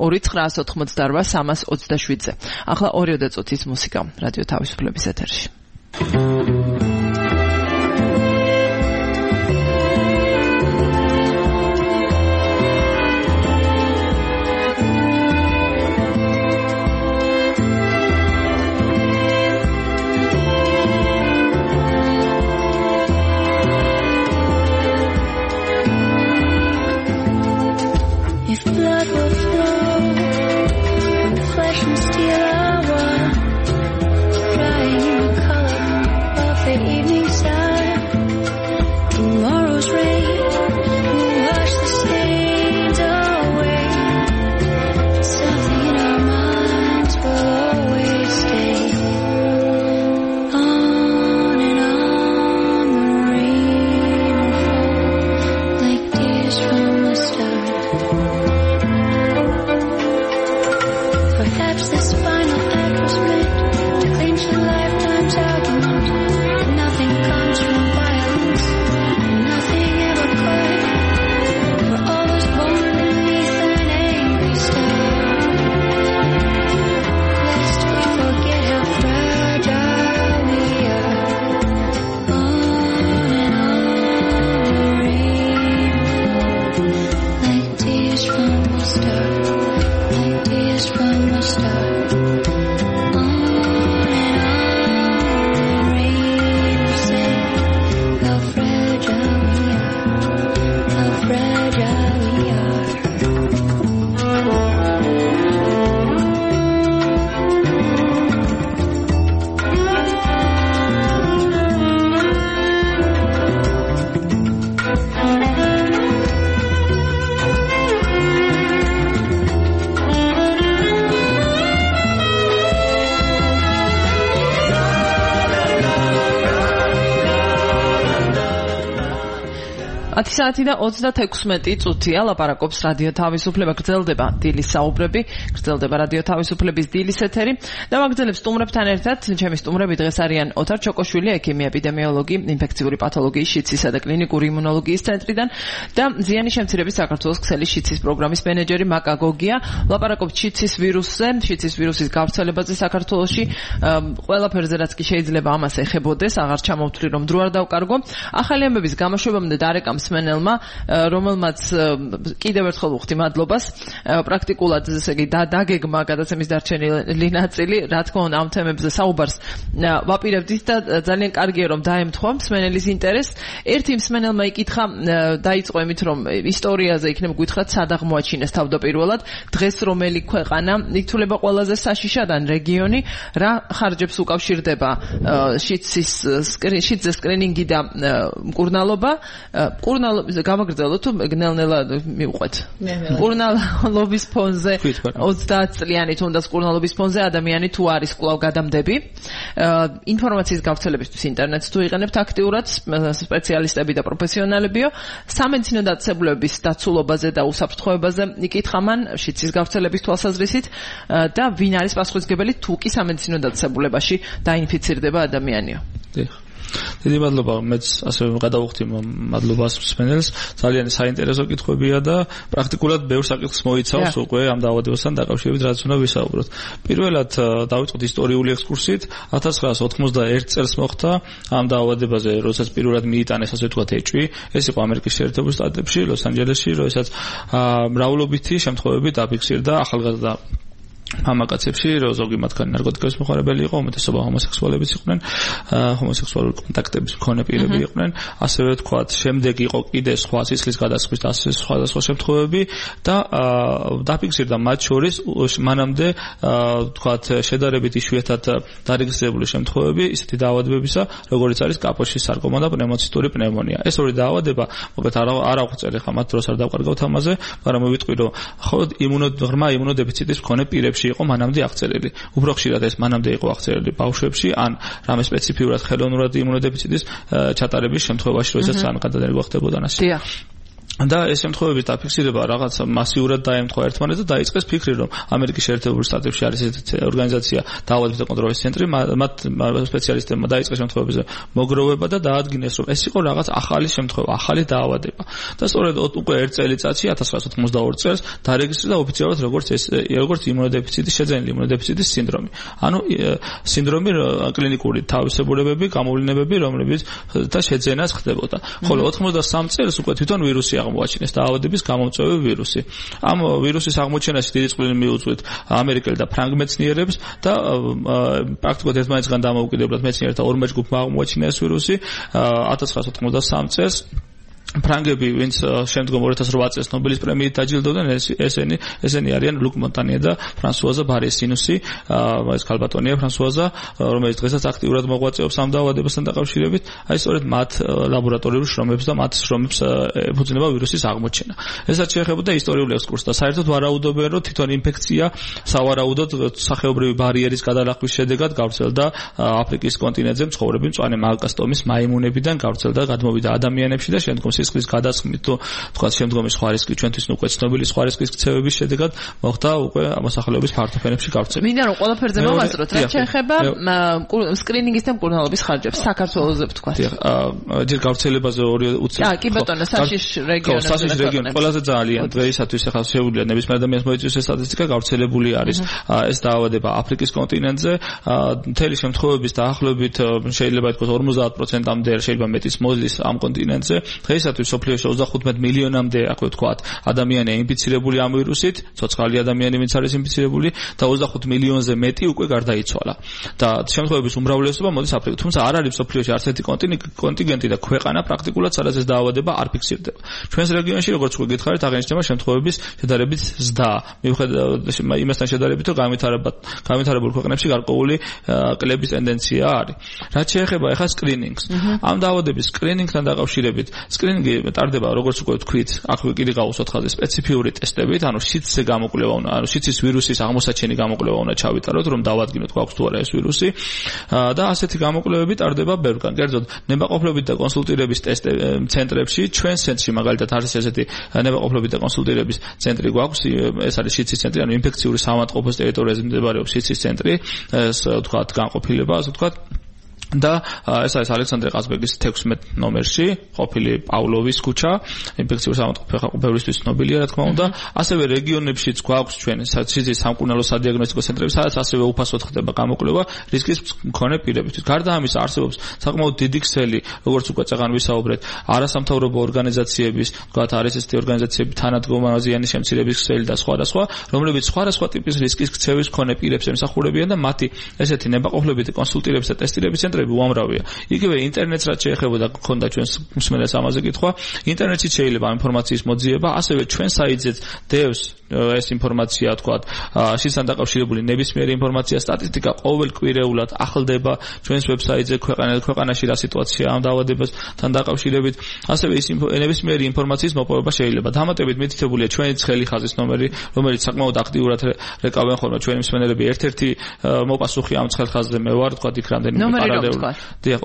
2988327-ზე. ახლა 2 წუთის მუსიკა რადიო თავისუფლების ეთერში. If blood will flow and flesh and steel are one, crying in the color of the 10 საათი და 36 წუთია ლაპარაკობს რადიო თავისუფლება გრძელდება დილის საუბრები გრძელდება რადიო თავისუფლების დილის ეთერი და მაგძელებს სტუმრებთან ერთად ჩემი სტუმრები დღეს არიან ოთარ ჩოკოშვილი ექიმი ეპიდემიოლოგი ინფექციური პათოლოგიის შიცისა და კლინიკური იმუნოლოგიის ცენტრიდან და ზიანის შემცირების საქართველოს ქსელის შიცის პროგრამის მენეჯერი მაკა გოგია ლაპარაკობს შიცის ვირუსზე შიცის ვირუსის გავრცელებაზე საქართველოში ყველაფერზე რაც კი შეიძლება ამას ეხებოდეს აღარ ჩამოვთვლი რომ დრო არ დავკარგო ახალი ამბების გამოშვებამდე დარეკა მსმენელმა რომელმაც კიდევ ერთხელ ვუხდი მადლობას პრაქტიკულად ესე იგი დაგეგმა გადაცემის დარჩენილი ნაწილი რა თქმა უნდა ამ თემებზე საუბარს ვაპირებდით და ძალიან კარგია რომ დაემთხვა მსმენელის ინტერესს ერთი მსმენელმა იკითხა დაიწყო იმით რომ ისტორიაზე იქნება გითხრათ სად აღმოაჩინეს თავდაპირველად დღეს რომელი ქვეყანა ითვლება ყველაზე საშიშად ან რეგიონი რა ხარჯებს უკავშირდება შიცის სკრინინგი და მკურნალობა გამაგრძელო თუ ნელ-ნელა მივყვეთ. მკურნალობის ფონზე 30 წლიანი თუნდაც მკურნალობის ფონზე ადამიანი თუ არის კვლავ გადამდები. ინფორმაციის გავრცელებისთვის ინტერნეტს თუ იყენებთ აქტიურად სპეციალისტები და პროფესიონალებიო სამედიცინო დაწესებულების დაცულობაზე და უსაფრთხოებაზე იკითხა მან შიცის გავრცელების თვალსაზრისით და ვინ არის პასუხისმგებელი თუ კი სამედიცინო დაწესებულებაში დაინფიცირდება ადამიანიო. დიდი მადლობა მეც ასე გადავუხდი მადლობას მსმენელს ძალიან საინტერესო კითხვებია და პრაქტიკულად ბევრ საკითხს მოიცავს უკვე ამ დაავადებასთან დაკავშირებით რაც უნდა ვისაუბროთ. პირველად დავიწყოთ ისტორიული ექსკურსით 1991 წელს მოხდა ამ დაავადებაზე როდესაც პირველად მიიტანეს ასე ვთქვათ ეჭვი ეს იყო ამერიკის შეერთებულ შტატებში ლოს-ანჯელესში როდესაც მრავლობითი შემთხვევები დაფიქსირდა ახალგაზრდა მამაკაცებში ზოგი მათგანი ნარკოტიკების მოხარებელი იყო უმეტესობა ჰომოსექსუალებიც იყვნენ ჰომოსექსუალური კონტაქტების მქონე პირები იყვნენ ასევე ვთქვათ შემდეგ იყო კიდე სხვა სისხლის გადასხვის და ასე სხვადასხვა შემთხვევები და დაფიქსირდა მათ შორის მანამდე ვთქვათ შედარებით იშვიათად დარეგისტრირებული შემთხვევები ისეთი დაავადებებისა როგორიც არის კაპოშის სარკომა და პნევმოცისტური პნევმონია ეს ორი დაავადება მოკლედ არ აღვწერ ახლა მათ დროს არ დავკარგავთ ამაზე მაგრამ მოვიტყვი რომ ხო ღრმა იმუნოდებიციტის მქონე პირებში იყო მანამდე აღწერილი. უფრო ხშირად ეს მანამდე იყო აღწერილი ბავშვებში ან რამე სპეციფიურად ხელოვნურად იმუნოდებიციტის ჩატარების შემთხვევაში, როდესაც ან გადადარგვა ხდებოდა ასე. დიახ. და ეს შემთხვევების დაფიქსირება რაღაც მასიურად დაემთხვა ერთმანეთს და დაიწყეს ფიქრი რომ ამერიკის შეერთებული შტატებში არის ესეთი ორგანიზაცია დაავადებათა კონტროლის ცენტრი მათ სპეციალისტებმა დაიწყეს შემთხვევებზე მოგროვება და დაადგინეს რომ ეს იყო რაღაც ახალი შემთხვევა ახალი დაავადება და სწორედ უკვე ერთ წელიწადში 1992 წელს დარეგისტრირდა ოფიციალურად როგორც იმუნოდებიციტის შეძენილი იმუნოდებიციტის სინდრომი ანუ სინდრომი კლინიკური თავისებურებები გამოვლინებები რომლებიც და შეძენას ხდებოდა ხოლო 93 წელს უკვე თვითონ ვირუსი აღმოაჩინეს დაავადების გამომწვევი ვირუსი. ამ ვირუსის აღმოჩენაში დიდი წყვილი მიუძღვით ამერიკელ და ფრანგ მეცნიერებს და პრაქტიკულად ერთმანეთისგან დამოუკიდებლად მეცნიერთა ორ ჯგუფმა აღმოაჩინა ეს ვირუსი 1993 წელს ფრანგები ვინც შემდგომ 2008 წელს ნობელის პრემიით დაჯილდოვდნენ ესენი არიან ლუკ მონტანიე და ფრანსუაზა ბარესინუსი ეს ქალბატონია ფრანსუაზა რომელიც დღესაც აქტიურად მოღვაწეობს ამ დაავადებასთან დაკავშირებით აი სწორედ მათ ლაბორატორიულ შრომებს და მათ შრომებს ეფუძნება ვირუსის აღმოჩენა ესაც შეეხებოდა ისტორიული ექსკურსი და საერთოდ ვარაუდობენ რომ თვითონ ინფექცია სავარაუდოდ სახეობრივი ბარიერის გადალახვის შედეგად გავრცელდა აფრიკის კონტინენტზე მცხოვრები მწვანე მალკასტომის მაიმუნებიდან გავრცელდა გადმოვიდა ადამიანებში და შემდგომ სისხლის გადასხმით თუ თქვა შემდგომი სხვა რისკი ჩვენთვის უკვე ცნობილი სხვა რისკის ქცევების შედეგად მოხდა უკვე მოსახლეობის ფართო ფენებში გავრცელება. მინდა რომ ყველაფერზე მოვასწროთ რა შეეხება სკრინინგის და მკურნალობის ხარჯებს საქართველოზე ვთქვა. ჯერ გავრცელებაზე ორი უცებ. კი ბატონო საშიშ რეგიონი ყველაზე ძალიან დღეისათვის ახლა შეუძლია ნებისმიერ ადამიანს მოიწვიოს ეს სტატისტიკა გავრცელებული არის ეს დაავადება აფრიკის კონტინენტზე მთელი შემთხვევების დაახლოებით შეიძლება ითქვას 50%-ამდე შეიძლება მეტის მოზლის ამ კონტინენტზე დღეისათვის სოფლიოში 35 მილიონამდე აქვე ვთქვათ ადამიანია ინფიცირებული ამ ვირუსით ცოცხალი ადამიანი ვინც არის ინფიცირებული და 25 მილიონზე მეტი უკვე გარდაიცვალა და შემთხვევების უმრავლესობა მოდის აფრიკიდან თუმცა არ არის სოფლიოში არც ერთი კონტინენტი და ქვეყანა პრაქტიკულად სადაც ეს დაავადება არ ფიქსირდება ჩვენს რეგიონში როგორც უკვე გითხარით აღინიშნება შემთხვევების შედარებით ზრდა მიუხედავად იმასთან შედარებით რომ განვითარებულ ქვეყნებში გარკვეული კლების ტენდენცია არის რაც შეეხება ახლა სკრინინგს ამ დაავადების სკრინინგთან დაკავშირებით ჩვენ ტარდება როგორც უკვე ვთქვით, აქ კიდე გავუსვათ ხაზი სპეციფიური ტესტებით, ანუ სიცზე გამოკვლევა უნდა, ანუ სიცის ვირუსის აღმოსაჩენი გამოკვლევა უნდა ჩავიტაროთ, რომ დავადგინოთ გვაქვს თუ არა ეს ვირუსი და ასეთი გამოკვლევები ტარდება ბევრგან. კერძოდ, ნებაყოფლობით და კონსულტირების ცენტრებში, ჩვენ ცენტრში მაგალითად არის ესეთი ნებაყოფლობით და კონსულტირების ცენტრი გვაქვს, ეს არის სიცის ცენტრი, ანუ ინფექციური საავადმყოფოს ტერიტორიაზე მდებარეობს სიცის ცენტრი, ეს ვთქვათ განყოფილება, ასე ვთქვათ. და ეს არის ალექსანდრე ყაზბეგის 16 ნომერში, ყოფილი პავლოვის ქუჩა, ინფექციური საავადმყოფო ხალხობრივისთვის ცნობილია, რა თქმა უნდა. ასევე რეგიონებშიც გვაქვს ჩვენ სიცის სამკურნალო სადიაგნოსტიკო ცენტრები, სადაც ასევე უფასოდ ხდება გამოკვლევა რისკის მქონე პირებისთვის. გარდა ამისა, არსებობს საკმაოდ დიდი ქსელი, როგორც უკვე წეგან ვისაუბრეთ, არასამთავრობო ორგანიზაციების, ვთქვათ, არის ესეთი ორგანიზაციები, თანადგომა ზიანის შემცირების ქსელი და სხვა, რომლებიც სხვა ტიპის რისკის ქცევის მქონე პირებს ემსახურებიან და მათი ესეთი ნებაყოფლობითი კონსულტირების და ტესტირების ცენტრები უამრავია. იგივე ინტერნეტს რაც შეეხებოდა გქონდა ჩვენს მსმენელს ამაზე კითხვა, ინტერნეტში შეიძლება ინფორმაციის მოძიება, ასევე ჩვენ საიტზეც დევს ეს ინფორმაცია, თქვათ, შისთან დაკავშირებული ნებისმიერი ინფორმაცია, სტატისტიკა ყოველკვირეულად ახლდება ჩვენს ვებსაიტზე ქვეყანაში რა სიტუაციაა ამ დაავადებასთან დაკავშირებით, ასევე ის ნებისმიერი ინფორმაციის მოპოვება შეიძლება. დამატებით მითითებულია ჩვენი ცხელი ხაზის ნომერი, რომელიც საკმაოდ აქტიურად რეკავენ ხოლმე ჩვენი მსმენელები. ერთ-ერთი მოპასუხი ამ ცხელ ხაზზე მე ვარ, თქვათ, იქ რამდენიმე პარალელურად. დიახ,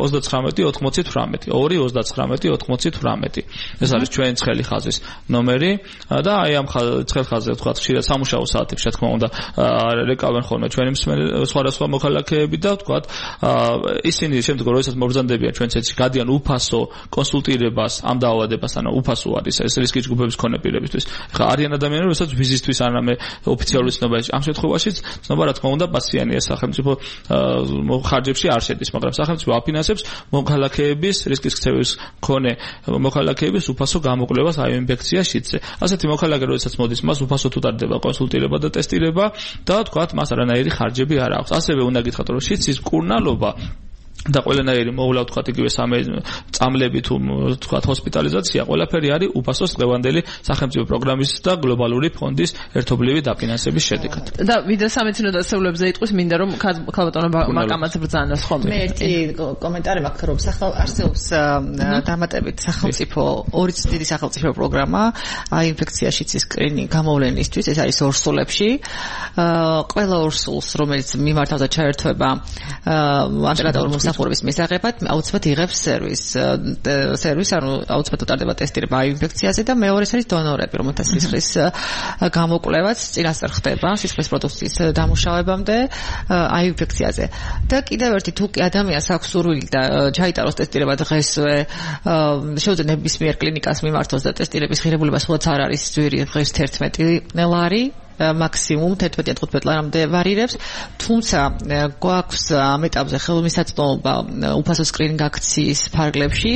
39 2 29 88. ეს არის ჩვენი ცხელი ხაზის ნომერი და აი ამ ცხელ ხაზზე ვთქვათ, ხშირად სამუშაო საათებში, რა თქმა უნდა, რეკავენ ხოლმე ჩვენი სხვადასხვა მოქალაქეები და ვთქვათ, ისინი შემდგომ როდესაც მობრძანდებიან ჩვენ ცენტრში, გადიან უფასო კონსულტირებას ამ დაავადებასთან, უფასო არის ეს რისკის ჯგუფების მქონე პირებისთვის. ხა არიან ადამიანები, რომელსაც ვიზისთვის არამე ოფიციალური ცნობა, ამ შემთხვევაშიც ცნობა, რა თქმა უნდა, პასიანია სახელმწიფო ხარჯებში არ შედის, მაგრამ სახელმწიფო აფინანსებს მოქალაქეების რისკის ქცევის მქონე მოქალაქეების უფასო გამოკვლევას აი ინფექცია შიდზე. ასეთი მოქალაქე, როდესაც მოდის, მას უფასოდ უტარდება კონსულტირება და ტესტირება და თქვათ, მას არანაირი ხარჯები არ აქვს. ასევე უნდა გითხრათ, რომ შიდსის მკურნალობა და ყველანაირი მოვლა ვთქვათ იგივე წამლები თუ ვთქვათ ჰოსპიტალიზაცია ყველაფერი არის უფასოს დღევანდელი სახელმწიფო პროგრამის და გლობალური ფონდის ერთობლივი დაფინანსების შედეგად. და ვიდრე სამეცნიერო დაწესებულებზე იტყვის, მინდა რომ ქალბატონო მაკამაც ბრძანოს ხოლმე. მე ერთი კომენტარი მაქვს, რომ არსებობს დამატებით სახელმწიფო ორი დიდი სახელმწიფო პროგრამა ინფექცია შიდსის სკრინინგ გამოვლენისთვის, ეს არის ორსულებში. ყველა ორსულს, რომელიც მიმართავდა ჩაერთვება ანტირადიოლოგიური მსახურების მისაღებად აუცილებლად იღებს სერვის, ანუ აუცილებლად უტარდება ტესტირება აი ინფექციაზე და მეორეს არის დონორები, რომელთა სისხლის გამოკვლევაც წინასწარ ხდება სისხლის პროდუქციის დამუშავებამდე აი ინფექციაზე. და კიდევ ერთი თუ კი ადამიანს აქვს სურვილი და ჩაიტაროს ტესტირება დღესვე, შეუძლია ნებისმიერ კლინიკას მიმართოს და ტესტირების ღირებულება სულაც არ არის ძვირი დღეს 11 ლარი მაქსიმუმ 11-15 ლარამდე ვარირებს, თუმცა გვაქვს ამ ეტაპზე ხელმისაწვდომობა უფასო სკრინინგ აქციის ფარგლებში.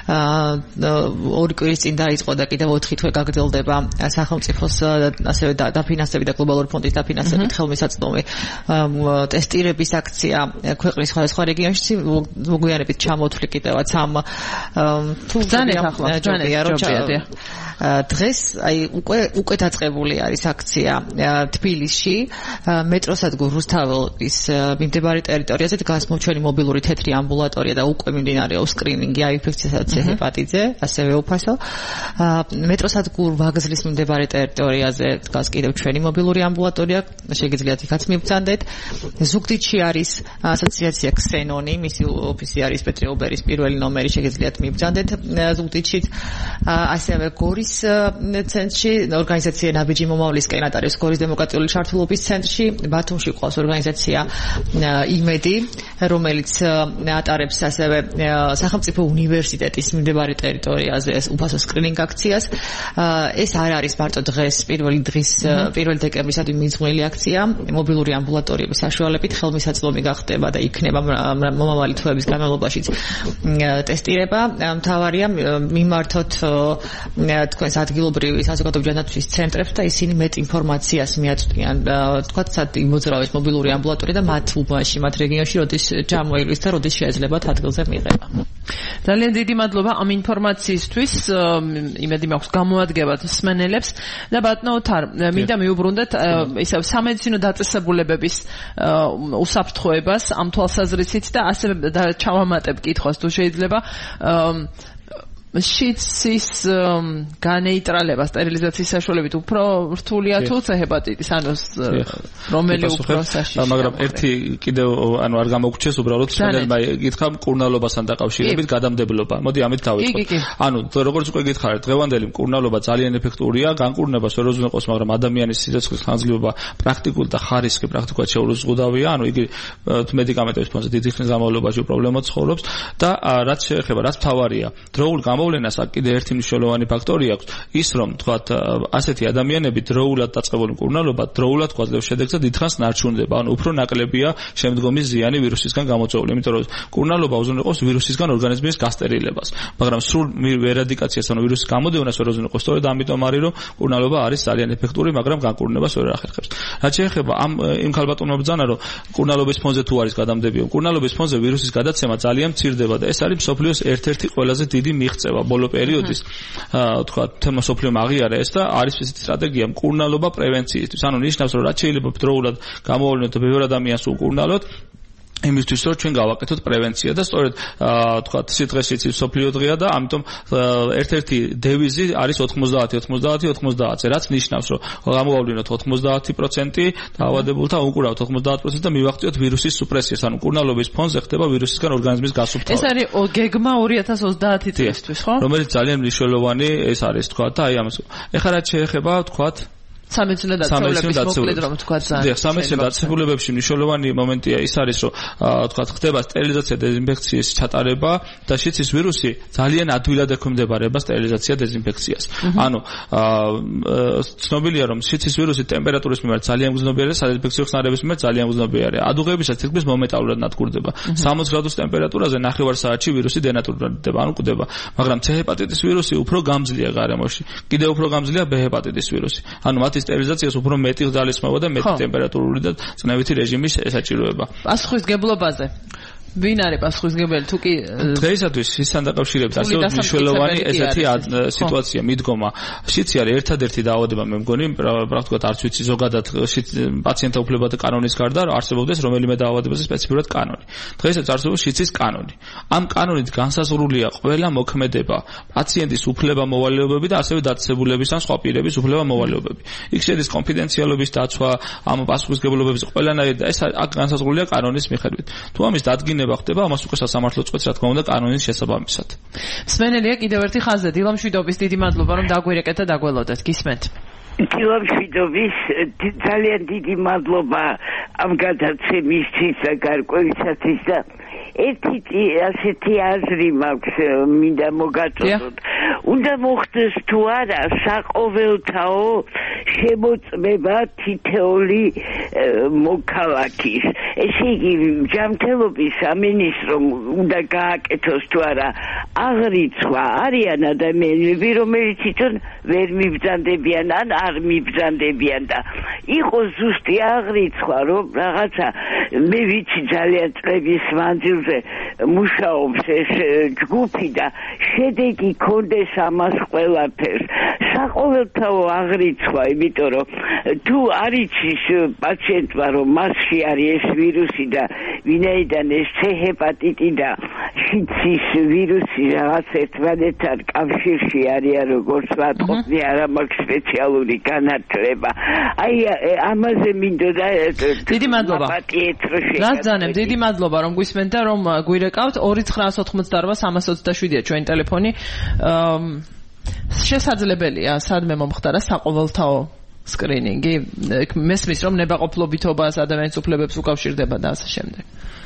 ორი კვირის წინ დაიწყო და კიდევ 4 თვე გაგრძელდება სახელმწიფოს ასევე დაფინანსებით და გლობალური ფონდის დაფინანსებით ხელმისაწვდომი ტესტირების აქცია ქვეყნის სხვადასხვა რეგიონში. მოგვიანებით ჩამოთვლი კიდევაც ამ დღეს აი უკვე დაწყებული არის აქცია თბილისში მეტროსადგურ რუსთაველის მიმდებარე ტერიტორიაზე დგას ჩვენი მობილური თეთრი ამბულატორია და უკვე მიმდინარეობს სკრინინგი აი ინფექციასაც ჰეპატიტზე, ასევე უფასო. მეტროსადგურ ვაგზლის მიმდებარე ტერიტორიაზე დგას კიდევ ჩვენი მობილური ამბულატორია, შეგიძლიათ იქაც მიბრძანდეთ. ზუგდიდში არის ასოციაცია ქსენონი, მისი ოფისი არის პეტრე უბერის პირველი ნომერი, შეგიძლიათ მიბრძანდეთ ზუგდიდშიც. ასევე გორის ცენტრში ორგანიზაცია ნაბიჯი მომავლისკენ არის გორის დემოკრატიული ჩართულობის ცენტრში, ბათუმში ყავს ორგანიზაცია იმედი, რომელიც ატარებს ასევე სახელმწიფო უნივერსიტეტის მიმდებარე ტერიტორიაზე უფასო სკრინინგ აქციას. ეს არ არის მარტო დღეს, 1 დეკემბრისადმი მიძღვნილი აქცია, მობილური ამბულატორიების საშუალებით ხელმისაწვდომი გახდება და იქნება მომავალი თვეების განმავლობაშიც ტესტირება. მთავარია მიმართოთ თქვენს ადგილობრივი საზოგადოებრივი ჯანდაცვის ცენტრებს და ისინი მეტ ინფორმაციას მიაწვდიან, თქვათ, სად იმოძრავეს მობილური ამბულატორია და მათ უბანში, მათ რეგიონში როდის ჩამოივლის და როდის შეეძლებათ ადგილზე მიღება. ძალიან დიდი მადლობა ამ ინფორმაციისთვის. იმედი მაქვს გამოადგებათ მსმენელებს და ბატონო თარ, მინდა მიუბრუნდეთ ისე სამედიცინო დაწესებულებების უსაფრთხოებას ამ თვალსაზრისით და ასევე ჩავამატებ კითხვას თუ შეიძლება. შიცის განეიტრალება სტერილიზაციის საშუალებით უფრო რთულია თუ C ჰეპატიტის, ანუ რომელი უფრო საშიშია. მაგრამ ერთი კიდევ ანუ არ გამოგჩეს უბრალოდ ჩვენელმა გითხრა მკურნალობასთან დაკავშირებით გადამდებლობა. მოდი ამით დავიწყოთ. ანუ როგორც უკვე გითხარით, დღევანდელი მკურნალობა ძალიან ეფექტურია, განკურნებას ვერ უზრუნველყოფს, მაგრამ ადამიანის სიცოცხლის ხანგრძლივობა პრაქტიკულად და ხარისხი პრაქტიკულად შეურუზღუდავია, ანუ იგი მედიკამენტების ფონზე დიდი ხნის განმავლობაში პრობლემად ცხოვრობს და რაც შეეხება, რაც მთავარია, დროულ გამოვლენას კიდე ერთი მნიშვნელოვანი ფაქტორი აქვს, ის რომ თქვათ ასეთი ადამიანები დროულად დაწყებული მკურნალობა დროულად გვაძლევს შედეგს და დიდხანს ნარჩუნდება, ანუ უფრო ნაკლებია შემდგომი ზიანი ვირუსისგან გამოწვეული, იმიტომ რომ მკურნალობა უზრუნველყოფს ვირუსისგან ორგანიზმის გასტერილებას, მაგრამ სრულ ერადიკაციას, ანუ ვირუსის გამოდევნას ვერ უზრუნველყოფს, სწორედ ამიტომ არის რომ მკურნალობა არის ძალიან ეფექტური, მაგრამ განკურნებას ვერ ახერხებს. რაც შეეხება იმ ქალბატონმა ბრძანა, რომ მკურნალობის ფონზე თუ არის გადამდებია, მკურნალობის ფონზე ვირუსის გადაცემა ძალიან მცირდება და ეს არის მსოფლიოს ერთ-ერთი ყველაზე დიდი მიღწევა ბოლო პერიოდის. თქვა თემა მსოფლიომ აღიარა ეს და არის ესეთი სტრატეგია მკურნალობა პრევენციისთვის. ანუ ნიშნავს რომ რაც შეიძლება დროულად გამოავლინოთ ბევრ ადამიანს უკურნალოთ იმისთვის რომ ჩვენ გავაკეთოთ პრევენცია და სწორედ თქვა სიტყვისიც მსოფლიო დღეა და ამიტომ ერთ-ერთი დევიზი არის 90-90-90-90, რაც ნიშნავს რომ გამოვავლინოთ 90% დაავადებულთა უკურავთ 90% და მივაღწიოთ ვირუსის სუპრესიას, ანუ მკურნალობის ფონზე ხდება ვირუსისგან ორგანიზმის გასუფთავება. ეს არის გეგმა 2030 წლისთვის, ხო? რომელიც ძალიან მნიშვნელოვანი ეს არის თქვა და აი ამას. ეხლა რაც შეეხება თქვა სამედიცინო დაწესებულებებში მნიშვნელოვანი მომენტია ის არის, რომ თქვა ხდება სტერილიზაცია, დეზინფექციის ჩატარება და შიცის ვირუსი ძალიან ადვილად ექვემდებარება სტერილიზაცია, დეზინფექციას. ანუ ცნობილია, რომ შიცის ვირუსი ტემპერატურის მიმართ ძალიან მგრძნობიარეა, სადეზინფექციო ხსნარების მიმართ ძალიან მგრძნობიარეა. ადუღებისას თითქმის მომენტალურად ნადგურდება. 60 გრადუს ტემპერატურაზე ნახევარ საათში ვირუსი დენატურდება, ანუ კვდება. მაგრამ C ჰეპატიტის ვირუსი უფრო გამძლეა გარემოში. კიდევ უფრო გამძლეა B ჰეპატიტის ვირუსი. ანუ მათი სტერილიზაციას უფრო მეტი ძალისხმევა და მეტი ტემპერატურული და წნევითი რეჟიმის ესაჭიროება. პასუხისგებლობაზე ვინ არის პასუხისმგებელი თუ კი დღეისათვის ისთან დაკავშირებით ასე მნიშვნელოვანი ესეთი სიტუაცია მიდგომა შიცი არის ერთადერთი დაავადება მე მგონი პრაქტიკულად არც ვიცი ზოგადად პაციენტთა უფლებათა კანონის გარდა არსებობდეს რომელიმე დაავადებაზე სპეციფურად კანონი. დღეისათვის არსებობს შიცის კანონი. ამ კანონით განსაზღვრულია ყველა მოქმედება, პაციენტის უფლება-მოვალეობები და ასევე დაწესებულების ან სხვა პირების უფლება-მოვალეობები. იქ შედის კონფიდენციალობის დაცვა, ამ პასუხისმგებლობების ყველანაირი და ეს აქ განსაზღვრულია კანონის მიხედვით. თუ ამის დადგენა ხდება, ამას უკვე სასამართლო წყვეტს, რა თქმა უნდა, კანონის შესაბამისად. მსმენელია კიდევ ერთი ხაზზე, დილამშვიდობის დიდი მადლობა, რომ დაგვირეკეთ და დაგველოდეთ. გისმენთ. დილამშვიდობის ძალიან დიდი მადლობა ამ გადაცემისთვის და გარკვევისათვის და ერთი ასეთი აზრი მაქვს მინდა მოგაწოდოთ. უნდა მოხდეს თუ არა საყოველთაო შემოწმება თითოეული მოქალაქის. ესე იგი ჯანმრთელობის სამინისტრო უნდა გააკეთოს თუ არა აღრიცხვა. არიან ადამიანები, რომელიც თვითონ ვერ მიბრძანდებიან ან არ მიბრძანდებიან და იყოს ზუსტი აღრიცხვა, რომ რაღაცა მე ვიცი ძალიან წლების მანძილზე მუშაობს ეს ჯგუფი და შედეგი კონდეს ამას ყველაფერს. საყოველთაო აღრიცხვა, იმიტომ რომ თუ არ იცის პაციენტმა რომ მასში არის ეს ვირუსი და ვინაიდან ეს C ჰეპატიტი და შიცის ვირუსი რაღაც ერთმანეთთან კავშირში არიან, როგორც ვატყობდი, არა მაქვს სპეციალური განათლება. აი ამაზე მინდოდა დიდი მადლობა. გასძანებ, დიდი მადლობა რომ გვისმენთ და რომ გვირეკავთ. 2988-327-ია ჩვენი ტელეფონი. შესაძლებელია სადმე მომხდარა საყოველთაო სკრინინგი. მესმის რომ ნებაყოფლობითობას, ადამიანის უფლებებს უკავშირდება და ასე შემდეგ.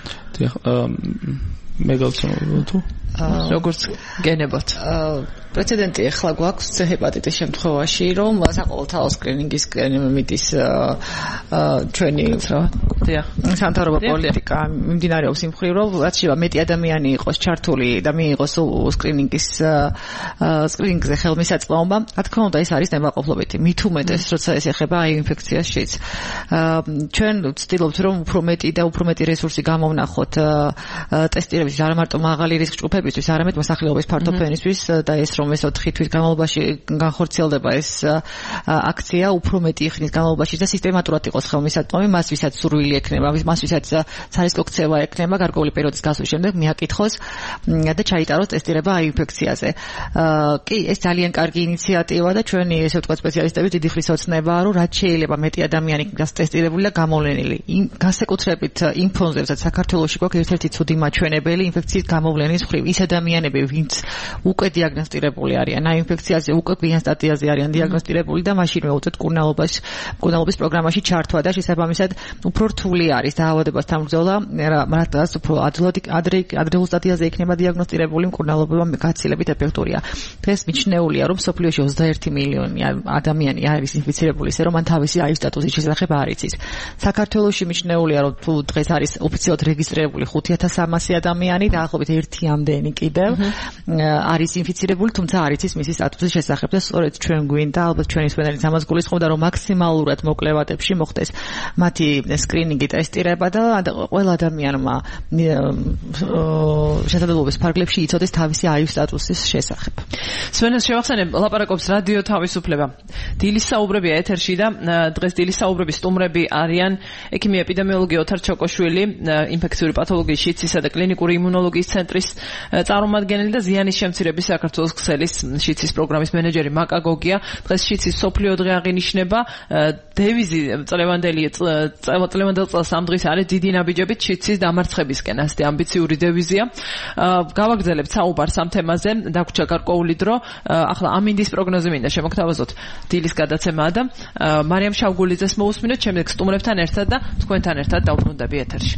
მე გავცნობ თუ როგორც გენებოთ. პრეცედენტი ახლა გვაქვს C ჰეპატიტის შემთხვევაში, რომ საყოველთაო სკრინინგის მიდის ჩვენი სამთავრობო პოლიტიკა მიმდინარეობს იმ მხრივ, რომ რაც შეიძლება მეტი ადამიანი იყოს ჩართული და მიიღოს სკრინინგზე ხელმისაწვდომობა. რა თქმა უნდა, ეს არის ნებაყოფლობითი. მით უმეტეს, როცა ეს ეხება აი ინფექციას შეც. ჩვენ ვცდილობთ, რომ უფრო მეტი და უფრო მეტი რესურსი გამოვნახოთ ტესტირების არა მარტო მაღალი რისკ ჯგუფები მკურნალობისთვის, არამედ მოსახლეობის ფართოფენისთვის და ეს რომ ეს 4 თვის განმავლობაში განხორციელდება ეს აქცია უფრო მეტი ხნის განმავლობაში და სისტემატურად იყოს ხელმისაწვდომი მას ვისაც სურვილი ექნება, მას ვისაც ცარისკო ქცევა ექნება გარკვეული პერიოდის გასვლის შემდეგ მიაკითხოს და ჩაიტაროს ტესტირება აი ინფექციაზე. კი, ეს ძალიან კარგი ინიციატივა და ჩვენი ესე ვთქვათ სპეციალისტები დიდი ხნის ოცნებაა, რომ რაც შეიძლება მეტი ადამიანი იქნას ტესტირებული და გამოვლენილი. განსაკუთრებით იმ ფონზე, სადაც საქართველოში გვაქვს ერთ-ერთი ცუდი მაჩვენებელი ინფექციის გამოვლენის მხრივ. ის ადამიანები, ვინც უკვე დიაგნოსტირებული არიან, აი ინფექციაზე უკვე გვიან სტადიაზე არიან დიაგნოსტირებული და მაშინვე უწევთ მკურნალობის პროგრამაში ჩართვა და შესაბამისად უფრო რთული არის დაავადებასთან ბრძოლა, რადგან უფრო ადრეულ სტადიაზე იქნება დიაგნოსტირებული მკურნალობა გაცილებით ეფექტურია. დღეს მიჩნეულია, რომ სოფლიოში 21 მილიონი ადამიანი არის ინფიცირებული, ისე რომ მან თავისი აი სტატუსის შესახებ არ იცის. საქართველოში მიჩნეულია, რომ თუ დღეს არის ოფიციალურად რეგისტრირებული 5300 ადამიანი, დაახლოებით 1-მდენი კიდევ არის ინფიცირებული, თუმცა არ იცის მისი სტატუსის შესახებ და სწორედ ჩვენ გვინდა, ალბათ ჩვენი მსმენელიც ამას გულისხმობდა, რომ მაქსიმალურად მოკლევადებში მოხდეს მათი სკრინინგი, ტესტირება და ყველა ადამიანმა შესაძლებლობის ფარგლებში იცოდეს თავისი აიუს სტატუსის შესახებ. სვენეს შევახსენებ, ლაპარაკობს რადიო თავისუფლება. დილის საუბრებია ეთერში და დღეს დილის საუბრების სტუმრები არიან ექიმი ეპიდემიოლოგი ოთარ ჩოკოშვილი, ინფექციური პათოლოგიის შიცისა და კლინიკური იმუნოლოგიის ცენტრის წარმომადგენელი და ზიანის შემცირების საქართველოს ქსელის შიცის პროგრამის მენეჯერი მაკა გოგია. დღეს შიცის სოფლიო დღე აღინიშნება. დევიზი წლევანდელ წელს ამ დღის არის დიდი ნაბიჯებით შიცის დამარცხებისკენ. ასეთი ამბიციური დევიზია. გავაგრძელებთ საუბარს ამ თემაზე, დაგვრჩა გარკვეული დრო. ახლა ამინდის პროგნოზი მინდა შემოგთავაზოთ დილის გადაცემაა და მარიამ შავგულიძეს მოусმინოთ, შემდეგ სტუმრებთან ერთად და თქვენთან ერთად დავბრუნდები ეთერში.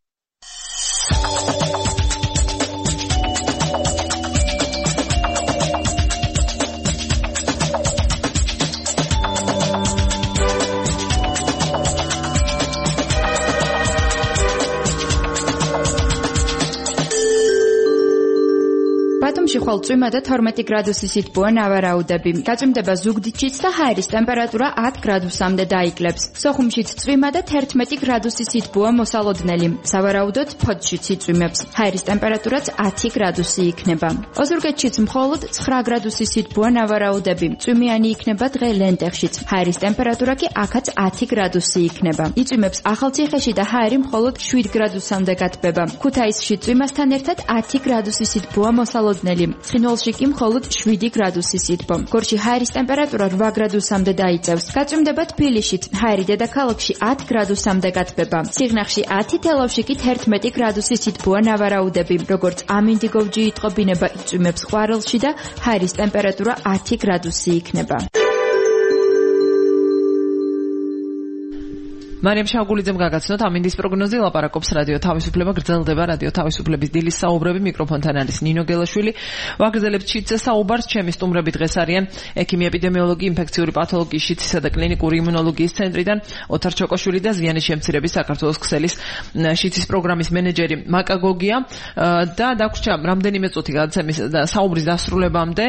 ბათუმში ხვალ წვიმა და 12 გრადუსი სითბოა ნავარაუდები. გაწვიმდება ზუგდიდშიც და ჰაერის ტემპერატურა 10 გრადუსამდე დაიკლებს. სოხუმშიც წვიმა და 11 გრადუსი სითბოა მოსალოდნელი. სავარაუდოდ ფოთშიც იწვიმებს. ჰაერის ტემპერატურაც 10 გრადუსი იქნება. ოზურგეთშიც მხოლოდ 9 გრადუსი სითბოა ნავარაუდები. წვიმიანი იქნება დღე ლენტეხშიც. ჰაერის ტემპერატურა კი აქაც 10 გრადუსი იქნება. იწვიმებს ახალციხეში და ჰაერი მხოლოდ 7 გრადუსამდე გათბება. ქუთაისში წვიმასთან ერთად 10 გრადუსი სითბოა მოსალოდნელი. ცხინვალში კი მხოლოდ 7 გრადუსი სითბო. გორში ჰაერის ტემპერატურა 8 გრადუსამდე დაიწევს. გაწვიმდება თბილისშიც. ჰაერი დედაქალაქში 10 გრადუსამდე გათბება. სიღნაღში 10, თელავში კი 11 გრადუსი სითბოა ნავარაუდები. როგორც ამინდიგოვჯი იტყობინება, იწვიმებს ყვარელში და ჰაერის ტემპერატურა 10 გრადუსი იქნება. მარიამ შავგულიძემ გაგაცნოთ ამინდის პროგნოზი, ლაპარაკობს რადიო თავისუფლება, გრძელდება რადიო თავისუფლების დილის საუბრები, მიკროფონთან არის ნინო გელაშვილი. ვაგრძელებთ შიცზე საუბარს, ჩემი სტუმრები დღეს არიან ექიმი ეპიდემიოლოგი, ინფექციური პათოლოგიის შიცისა და კლინიკური იმუნოლოგიის ცენტრიდან ოთარ ჩოკოშვილი და ზიანის შემცირების საქართველოს ქსელის შიცის პროგრამის მენეჯერი მაკა გოგია და დაგვრჩა რამდენიმე წუთი გადაცემის საუბრის დასრულებამდე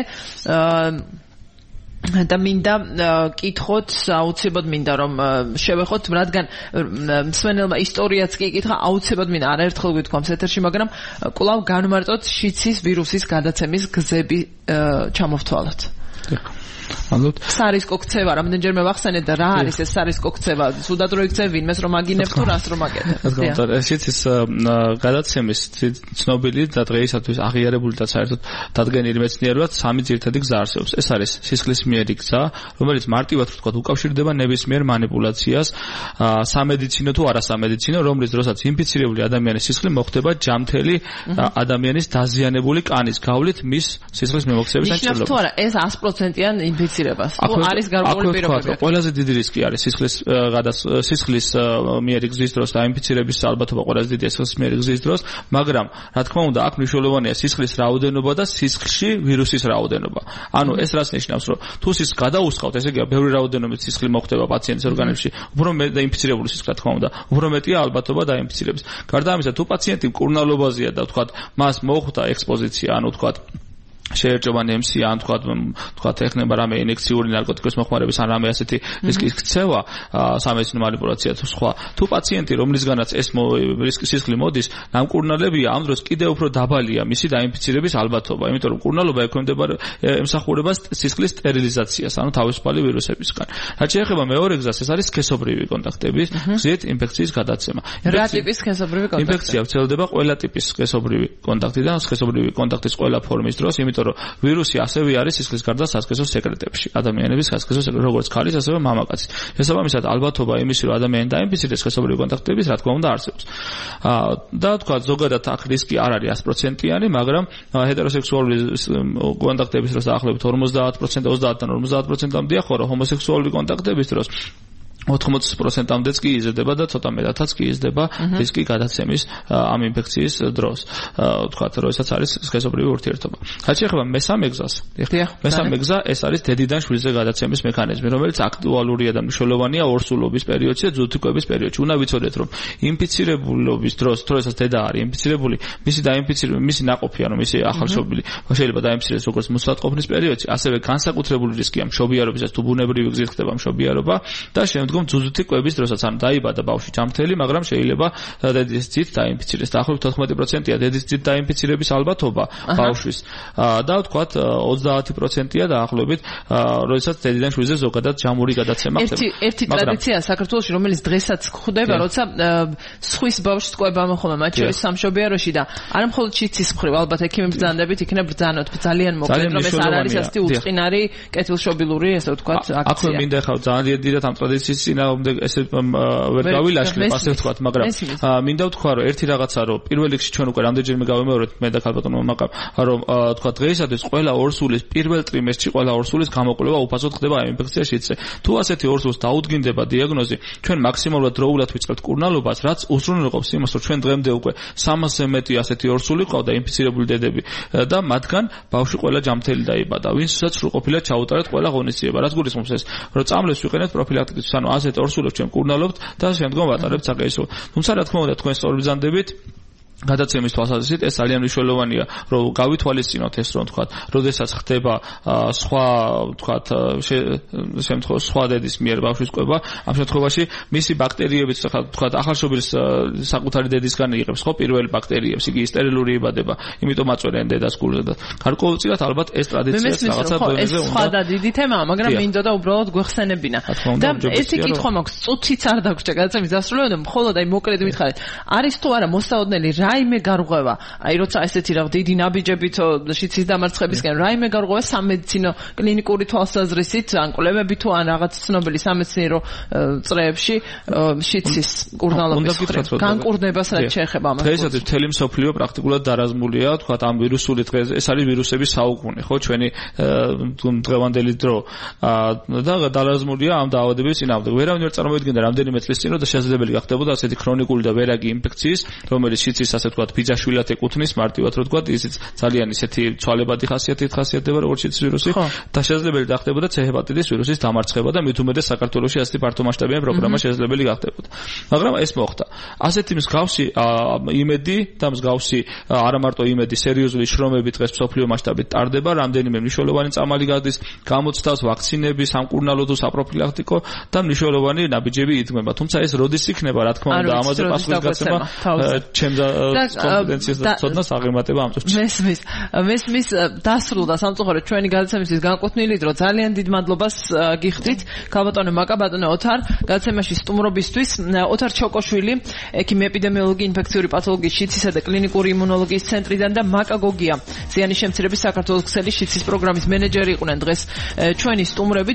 და მინდა კითხოთ, აუცილებლად მინდა რომ შევეხოთ, რადგან მსმენელმა ისტორიაც კი იკითხა, აუცილებლად მინდა არაერთხელ გითქვამს ეთერში, მაგრამ კვლავ განმარტოთ შიცის ვირუსის გადაცემის გზები ჩამოვთვალოთ. ალბათ სარისკო ქცევა რამდენჯერმე ვახსენეთ და რა არის ეს სარისკო ქცევა? სუდად რო იქცევ ვინმეს რომ აგინებ თუ რას რომ აკეთებ? შიცის გადაცემის ცნობილი და დღეისათვის აღიარებული და საერთოდ დადგენილი მეცნიერულად 3 ძირითადი გზა არსებობს. ეს არის სისხლის მიერი გზა, რომელიც მარტივად ვთქვათ უკავშირდება ნებისმიერ манипуляციას, სამედიცინო თუ არასამედიცინო, რომლის დროსაც ინფიცირებული ადამიანის სისხლი მოხდება ჯამთელი ადამიანის დაზიანებული კანის გავლით მის სისხლის მიმოქცევის აღჭურვილობას. ნიშნავს თუ არა ეს 100%-იან ინფიცირებას? თუ არის გარკვეული პირობები? ყველაზე დიდი რისკი არის სისხლის მიერი გზის დროს და ინფიცირების ალბათობა ყველაზე დიდია სისხლის მიერი გზის დროს, მაგრამ რა თქმა უნდა აქ მნიშვნელოვანია სისხლის რაოდენობა და სისხლში ვირუსის რაოდენობა. ანუ ეს რას ნიშნავს, რომ თუ სისხლს გადაუსხავთ, ესე იგი ბევრი რაოდენობით სისხლი მოხდება პაციენტის ორგანიზმში, უფრო მეტი ინფიცირებული სისხლი, რა თქმა უნდა, უფრო მეტია ალბათობა დაინფიცირების. გარდა ამისა, თუ პაციენტი მკურნალობაზეა და ვთქვათ, მას მოხვდა ექსპოზიცია, ანუ ვთქვათ შეერჭოვანი MC ან თქვა ეხნება რამე ინექციური ნარკოტიკის მოხმარების ან რამე ასეთი რისკის ქცევა, სამედიცინო манипуляცია თუ სხვა. თუ პაციენტი, რომლისგანაც ეს რისკის სისხლი მოდის, ნამკურნალებია, ამ დროს კიდევ უფრო დაბალია მისი დაინფიცირების ალბათობა, იმიტომ რომ მკურნალობა ემსახურება სისხლის სტერილიზაციას, ანუ თავისუფალი ვირუსებისგან. რაც შეეხება მეორე გზას, ეს არის სქესობრივი კონტაქტები, გზით ინფექციის გადაცემა. რა ტიპის სქესობრივი კონტაქტი? ინფექცია ვრცელდება ყველა ტიპის სქესობრივი კონტაქტიდან, სქესობრივი კონტაქტის ყველა ფორმის დროს, იმიტომ რომ ვირუსი ასევე არის სისხლის გარდა სასქესო სეკრეტებში. ადამიანების სასქესო სეკრეტებში, როგორც ქალის, ასევე მამაკაცის. შესაბამისად, ალბათობა იმის, რომ ადამიანი დაინფიცირდეს სქესობრივი კონტაქტების, რა თქმა უნდა, არსებობს. და თქვა, ზოგადად აქ რისკი არ არის 100%-იანი, მაგრამ ჰეტეროსექსუალური კონტაქტების დროს დაახლოებით 50%, 30-დან 50%-მდეა, ხოლო ჰომოსექსუალური კონტაქტების დროს 80%-მდეც კი იზრდება და ცოტა მეტადაც კი იზრდება რისკი გადაცემის ამ ინფექციის დროს. თქვათ, როდესაც არის სქესობრივი ურთიერთობა. რაც შეეხება მესამე გზას, მესამე გზა ეს არის დედიდან შვილზე გადაცემის მექანიზმი, რომელიც აქტუალურია და მნიშვნელოვანია ორსულობის პერიოდში და ძუძუკვების პერიოდში. უნდა ვიცოდეთ, რომ ინფიცირებულობის დროს, როდესაც დედა არის ინფიცირებული, მისი ნაყოფი, ანუ მისი ახალშობილი შეიძლება დაინფიცირდეს როგორც მოსაწყობნის პერიოდში, ასევე განსაკუთრებული რისკია მშობიარობისას, თუ ბუნებრივი გზით ხდება მშობიარობა და შემდგომ ძუძუთი კვების დროსაც, ანუ დაიბადა ბავშვი ჯამთელი, მაგრამ შეიძლება დედის ძით დაინფიცირდეს. დაახლოებით 14%-ია დედის ძით დაინფიცირების ალბათობა ბავშვის და ვთქვათ 30%-ია დაახლოებით, როდესაც დედიდან შვილზე ზოგადად ჯამური გადაცემა ხდება. ერთი ტრადიცია საქართველოში, რომელიც დღესაც ხდება, როცა სხვის ბავშვს კვება მოხდება, მათ შორის სამშობიაროში და არა მხოლოდ შიცის მხრივ, ალბათ ექიმი ბრძანდებით იქნება ბრძანოთ, ძალიან მოკლედ, რომ ეს არ არის ასეთი უწყინარი, კეთილშობილური, ესე ვთქვათ, აქცია. აქ მინდა ხავ ძალიან დიდად ამ ტრადიციის წინააღმდეგ ესე ვერ გავილაშქრებ, ასე ვთქვათ, მაგრამ მინდა ვთქვა, რომ ერთი რაღაცა, რომ პირველ რიგში ჩვენ უკვე რამდენჯერმე გავიმეორეთ მე და ქალბატონმა მაკამ, რომ თქვა დღეისათვის ყველა ორსულის პირველ ტრიმესტრში ყველა ორსულის გამოკვლევა უფასოდ ხდება ამ ინფექციაში შიცე. თუ ასეთი ორსულს დაუდგინდება დიაგნოზი, ჩვენ მაქსიმალურად დროულად ვიწყებთ კურნალობას, რაც უზრუნველყოფს იმას, რომ ჩვენ დღემდე უკვე 300-ზე მეტი ასეთი ორსული ყავდა ინფიცირებული დედები და მათგან ბავშვი ყველა ჯამთელი დაიბადა, ვინცაც სრულყოფილად ჩაუტარეთ ყველა ღონისძიება. რაც გულისხმობს ეს, რომ წამლებს ვიყენებთ პროფილაქტიკის, ანუ ასეთ ორსულებს ჩვენ კურნალობთ და შემდგომ ვატარებთ საკეისრო. თუმცა რა თქმა უნდა, თქვენ სწორ ბრძანდებით გადაცემის თვალსაზრისით ეს ძალიან მნიშვნელოვანია, რომ გავითვალისწინოთ ეს, რომ თქვათ, როდესაც ხდება სხვა, თქვათ, შემთხვევაში სხვა დედის მიერ ბავშვის კვება, ამ შემთხვევაში მისი ბაქტერიებიც, თქვათ, ახალშობილის საკუთარი დედისგან იღებს ხო პირველ ბაქტერიებს, იგი სტერილური იბადება, იმიტომ აწვერენ დედას გულზე და გარკვეულწილად ალბათ ეს ტრადიციაც რაღაცა დონეზე უნდა. სხვა და დიდი თემაა, მაგრამ მინდოდა უბრალოდ გვეხსენებინა. და ერთი კითხვა მაქვს, წუთიც არ დაგვრჩა გადაცემის დასრულებამდე, მხოლოდ აი მოკლედ მითხარით, არის თუ არა მოსაოდნელი რაიმე გარღვევა, აი როცა ესეთი რა დიდი ნაბიჯებით შიცის დამარცხებისკენ რაიმე გარღვევა სამედიცინო კლინიკური თვალსაზრისით, ან კვლევები თუ ან რაღაც ცნობილი სამეცნიერო წრეებში შიცის კურნალობის განკურნებას რაც შეეხება ამას. დღეისათვის მთელი მსოფლიო პრაქტიკულად დარაზმულია, თქვათ, ამ ვირუსული დღეს ეს არის ვირუსების საუკუნე, ხო, ჩვენი დღევანდელი დრო და დარაზმულია ამ დაავადების წინააღმდეგ. ვერავინ ვერ წარმოვიდგენდა რამდენიმე წლის წინ, რომ შესაძლებელი გახდებოდა ასეთი ქრონიკული და ვერაგი ინფექციის, რომელიც შიცის ასე ვთქვათ, ბიძაშვილად ეკუთვნის მარტივად, რომ ვთქვათ, ისიც ძალიან ისეთი ცვალებადი ხასიათით ხასიათდება, როგორც შიცის ვირუსი და შესაძლებელი გახდებოდა C ჰეპატიტის ვირუსის დამარცხება და მით უმეტეს საქართველოში ასეთი ფართომასშტაბიანი პროგრამა შესაძლებელი გახდებოდა. მაგრამ ეს მოხდა. ასეთი მსგავსი იმედი და მსგავსი არა მარტო იმედი, სერიოზული შრომები დღეს მსოფლიო მასშტაბით ტარდება, რამდენიმე მნიშვნელოვანი წამალი გადის, გამოცდას, ვაქცინები, სამკურნალო თუ საპროფილაქტიკო და მნიშვნელოვანი ნაბიჯები იდგმება. თუმცა ეს როდის იქნება, რა თქმა უნდა, ამაზე პასუხის გაცემა ჩემს კომპეტენციას და ცოდნას აღემატება ამ წუთში. მესმის დასრულდა სამწუხაროდ ჩვენი გადაცემისთვის განკუთვნილი დრო. ძალიან დიდ მადლობას გიხდით ქალბატონო მაკა, ბატონო ოთარ, გადაცემაში სტუმრობისთვის. ოთარ ჩოკოშვილი, ექიმი ეპიდემიოლოგი, ინფექციური პათოლოგიის, შიცისა და კლინიკური იმუნოლოგიის ცენტრიდან და მაკა გოგია, ზიანის შემცირების საქართველოს ქსელის შიცის პროგრამის მენეჯერი იყვნენ დღეს ჩვენი სტუმრები.